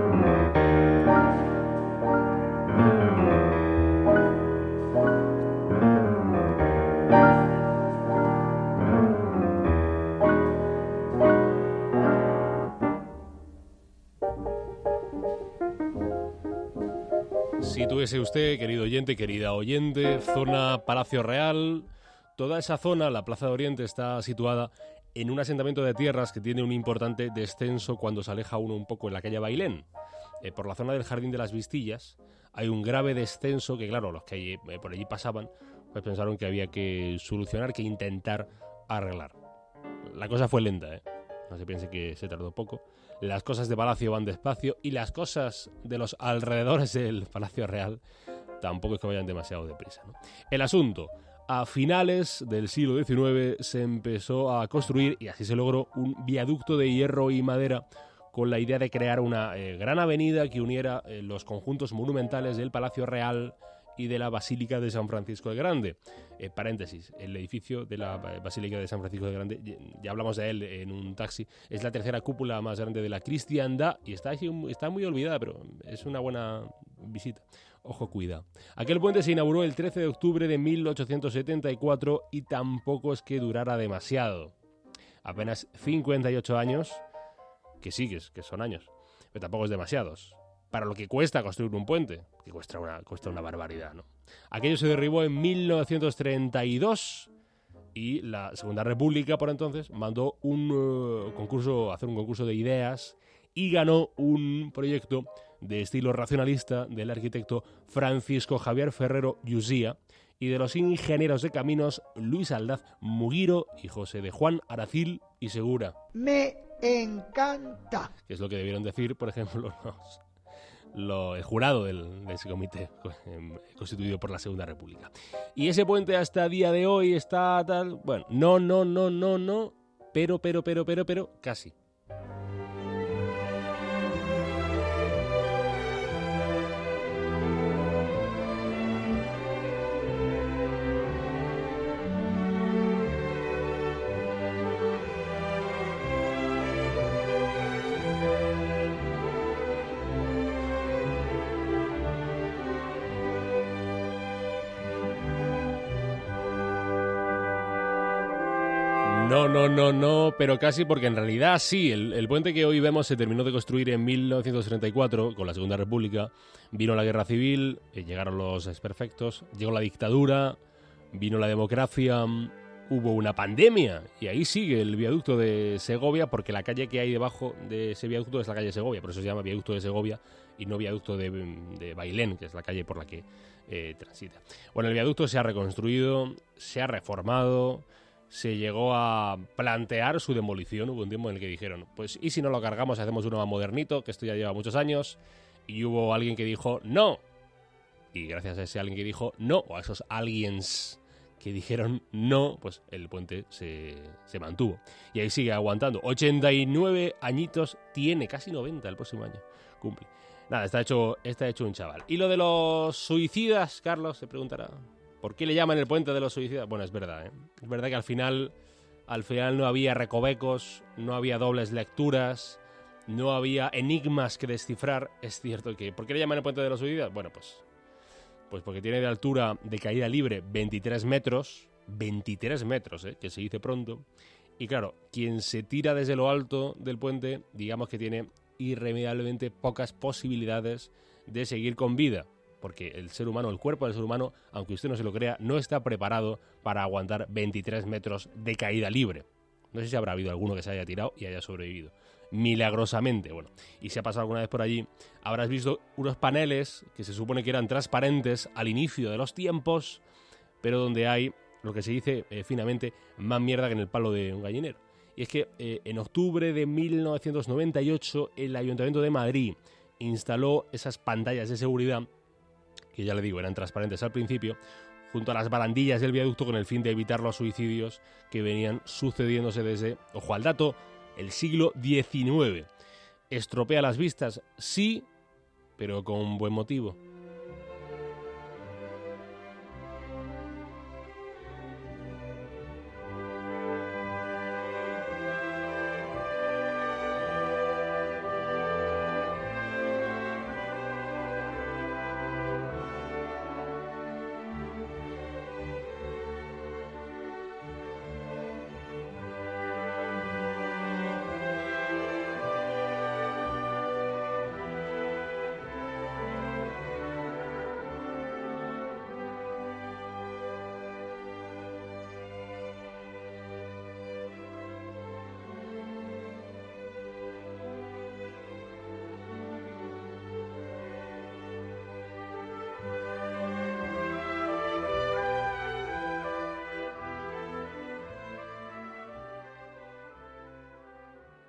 Si tuviese usted, querido oyente, querida oyente, zona Palacio Real, toda esa zona, la Plaza de Oriente, está situada en un asentamiento de tierras que tiene un importante descenso cuando se aleja uno un poco en la calle Bailén. Por la zona del Jardín de las Vistillas hay un grave descenso que, claro, los que por allí pasaban pues pensaron que había que solucionar, que intentar arreglar. La cosa fue lenta, ¿eh? No se piense que se tardó poco. Las cosas de Palacio van despacio y las cosas de los alrededores del Palacio Real tampoco es que vayan demasiado deprisa, ¿no? El asunto, a finales del siglo XIX se empezó a construir, y así se logró, un viaducto de hierro y madera con la idea de crear una gran avenida que uniera los conjuntos monumentales del Palacio Real y de la Basílica de San Francisco el Grande. Paréntesis, el edificio de la Basílica de San Francisco el Grande, ya hablamos de él en un taxi, es la tercera cúpula más grande de la cristiandad y está muy olvidada, pero es una buena visita. Ojo, cuidado. Aquel puente se inauguró el 13 de octubre de 1874 y tampoco es que durara demasiado. Apenas 58 años, que son años, pero tampoco es demasiados. Para lo que cuesta construir un puente, que cuesta una barbaridad, ¿no? Aquello se derribó en 1932 y la Segunda República, por entonces, mandó hacer un concurso de ideas y ganó un proyecto de estilo racionalista del arquitecto Francisco Javier Ferrero Llusía y de los ingenieros de caminos Luis Aldaz Muguiro y José de Juan Aracil y Segura. Me encanta. Que es lo que debieron decir, por ejemplo, el jurado de ese comité constituido por la Segunda República. Y ese puente hasta día de hoy está tal... Bueno, no, pero, casi. No, pero casi, porque en realidad sí, el puente que hoy vemos se terminó de construir en 1934 con la Segunda República. Vino la Guerra Civil, llegaron los desperfectos, llegó la dictadura, vino la democracia, hubo una pandemia y ahí sigue el viaducto de Segovia, porque la calle que hay debajo de ese viaducto es la calle Segovia, por eso se llama viaducto de Segovia y no viaducto de Bailén, que es la calle por la que transita. Bueno, el viaducto se ha reconstruido, se ha reformado. Se llegó a plantear su demolición. Hubo un tiempo en el que dijeron, pues, ¿y si no lo cargamos, hacemos uno más modernito, que esto ya lleva muchos años? Y hubo alguien que dijo, no. Y gracias a ese alguien que dijo no, o a esos aliens que dijeron no, pues el puente se mantuvo. Y ahí sigue aguantando. 89 añitos tiene, casi 90 el próximo año cumple. Nada, está hecho un chaval. ¿Y lo de los suicidas, Carlos? Se preguntará. ¿Por qué le llaman el puente de los suicidas? Bueno, es verdad, ¿eh? Es verdad que al final no había recovecos, no había dobles lecturas, no había enigmas que descifrar. Es cierto que... ¿Por qué le llaman el puente de los suicidas? Bueno, pues porque tiene de altura de caída libre 23 metros, que se dice pronto. Y claro, quien se tira desde lo alto del puente, digamos que tiene irremediablemente pocas posibilidades de seguir con vida. Porque el ser humano, el cuerpo del ser humano, aunque usted no se lo crea, no está preparado para aguantar 23 metros de caída libre. No sé si habrá habido alguno que se haya tirado y haya sobrevivido. Milagrosamente, bueno. Y si ha pasado alguna vez por allí, habrás visto unos paneles que se supone que eran transparentes al inicio de los tiempos, pero donde hay, lo que se dice finamente, más mierda que en el palo de un gallinero. Y es que en octubre de 1998 el Ayuntamiento de Madrid instaló esas pantallas de seguridad, que ya le digo, eran transparentes al principio, junto a las barandillas del viaducto con el fin de evitar los suicidios que venían sucediéndose desde, ojo al dato, el siglo XIX. ¿Estropea las vistas? Sí, pero con buen motivo.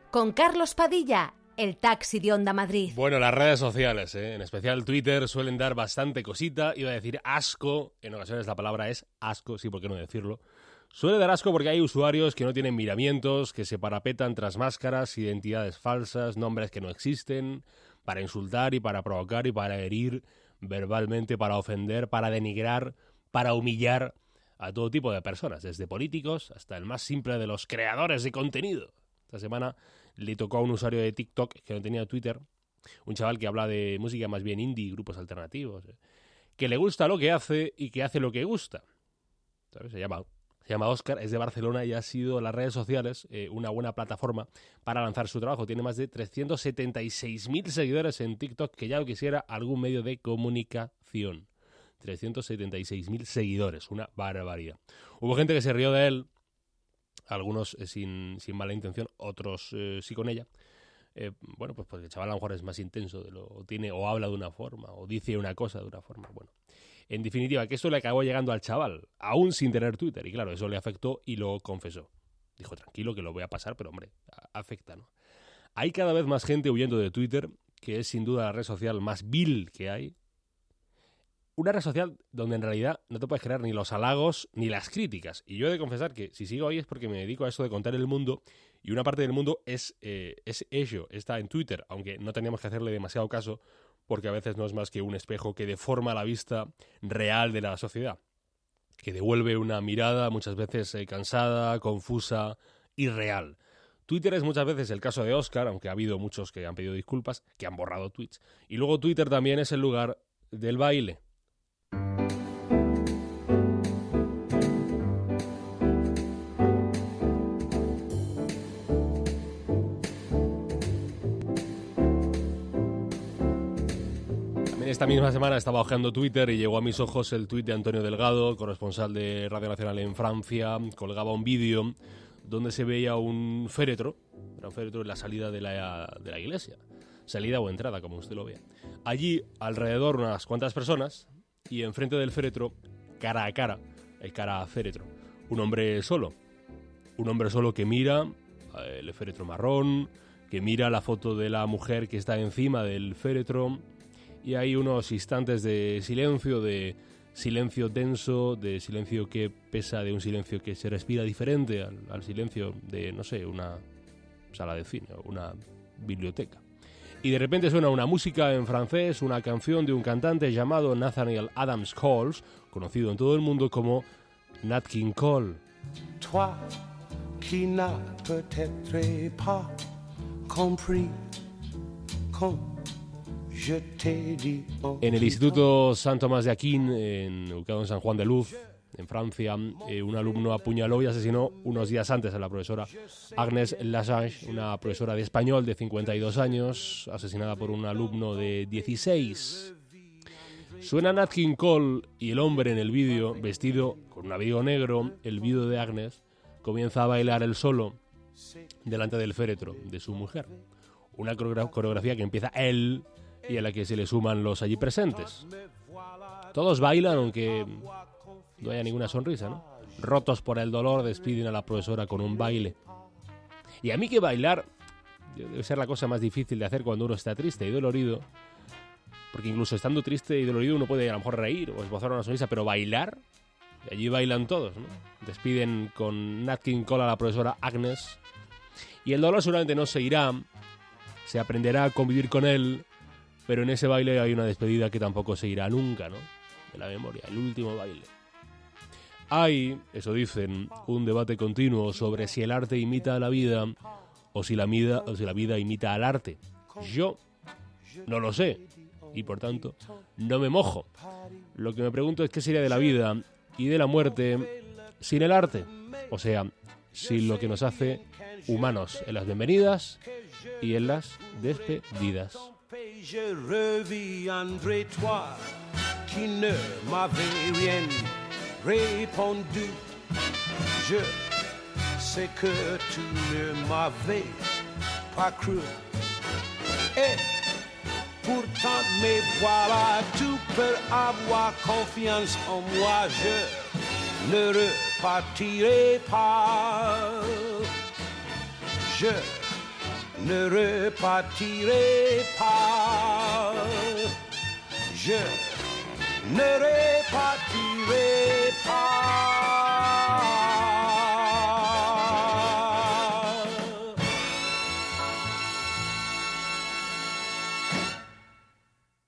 Con Carlos Padilla, el taxi de Onda Madrid. Bueno, las redes sociales, en especial Twitter, suelen dar bastante cosita. Iba a decir asco, en ocasiones la palabra es asco, sí, ¿por qué no decirlo? Suele dar asco porque hay usuarios que no tienen miramientos, que se parapetan tras máscaras, identidades falsas, nombres que no existen, para insultar y para provocar y para herir verbalmente, para ofender, para denigrar, para humillar a todo tipo de personas, desde políticos hasta el más simple de los creadores de contenido. Esta semana le tocó a un usuario de TikTok que no tenía Twitter, un chaval que habla de música más bien indie, grupos alternativos, que le gusta lo que hace y que hace lo que gusta. ¿Sabes? Se llama Óscar, es de Barcelona y ha sido las redes sociales una buena plataforma para lanzar su trabajo. Tiene más de 376.000 seguidores en TikTok, que ya lo quisiera algún medio de comunicación. 376.000 seguidores, una barbaridad. Hubo gente que se rió de él, algunos sin mala intención, otros sí con ella. Bueno, pues porque el chaval a lo mejor es más intenso de lo tiene, o habla de una forma, o dice una cosa de una forma. Bueno, en definitiva, que esto le acabó llegando al chaval, aún sin tener Twitter, y claro, eso le afectó y lo confesó. Dijo, tranquilo, que lo voy a pasar, pero hombre, afecta, ¿no? Hay cada vez más gente huyendo de Twitter, que es sin duda la red social más vil que hay. Una red social donde en realidad no te puedes creer ni los halagos ni las críticas. Y yo he de confesar que si sigo ahí es porque me dedico a eso de contar el mundo, y una parte del mundo es ello, está en Twitter, aunque no teníamos que hacerle demasiado caso, porque a veces no es más que un espejo que deforma la vista real de la sociedad, que devuelve una mirada muchas veces cansada, confusa, irreal. Twitter es muchas veces el caso de Óscar, aunque ha habido muchos que han pedido disculpas, que han borrado tweets. Y luego Twitter también es el lugar del baile. Esta misma semana estaba hojeando Twitter y llegó a mis ojos el tuit de Antonio Delgado, corresponsal de Radio Nacional en Francia. Colgaba un vídeo donde se veía un féretro en la salida de la iglesia. Salida o entrada, como usted lo vea. Allí, alrededor, unas cuantas personas, y enfrente del féretro, cara a cara, el cara a féretro, un hombre solo. Un hombre solo que mira el féretro marrón, que mira la foto de la mujer que está encima del féretro. Y hay unos instantes de silencio tenso, de silencio que pesa, de un silencio que se respira diferente al silencio de, no sé, una sala de cine o una biblioteca. Y de repente suena una música en francés, una canción de un cantante llamado Nathaniel Adams Cole, conocido en todo el mundo como Nat King Cole. Toi qui n'as peut-être pas compris En el Instituto Sant Tomàs de Aquín, ubicado en San Juan de Luz, en Francia, un alumno apuñaló y asesinó unos días antes a la profesora Agnès Lassange, una profesora de español de 52 años, asesinada por un alumno de 16. Suena Nat King Cole y el hombre en el vídeo, vestido con un abrigo negro, el vídeo de Agnès, comienza a bailar él solo delante del féretro de su mujer. Una coreografía que empieza él y a la que se le suman los allí presentes. Todos bailan, aunque no haya ninguna sonrisa, ¿no? Rotos por el dolor, despiden a la profesora con un baile. Y a mí que bailar debe ser la cosa más difícil de hacer cuando uno está triste y dolorido, porque incluso estando triste y dolorido uno puede a lo mejor reír o esbozar una sonrisa, pero bailar, y allí bailan todos, ¿no? Despiden con Nat King Cole a la profesora Agnès, y el dolor seguramente no se irá, se aprenderá a convivir con él, pero en ese baile hay una despedida que tampoco se irá nunca, ¿no? De la memoria, el último baile. Hay, eso dicen, un debate continuo sobre si el arte imita a la vida o si la vida imita al arte. Yo no lo sé y, por tanto, no me mojo. Lo que me pregunto es qué sería de la vida y de la muerte sin el arte. O sea, sin lo que nos hace humanos en las bienvenidas y en las despedidas. Je reviendrai toi qui ne m'avais rien répondu. Je sais que tu ne m'avais pas cru. Et pourtant me voilà, tu peux avoir confiance en moi. Je ne repartirai pas. Je ne repartirai pas. Je ne repartirai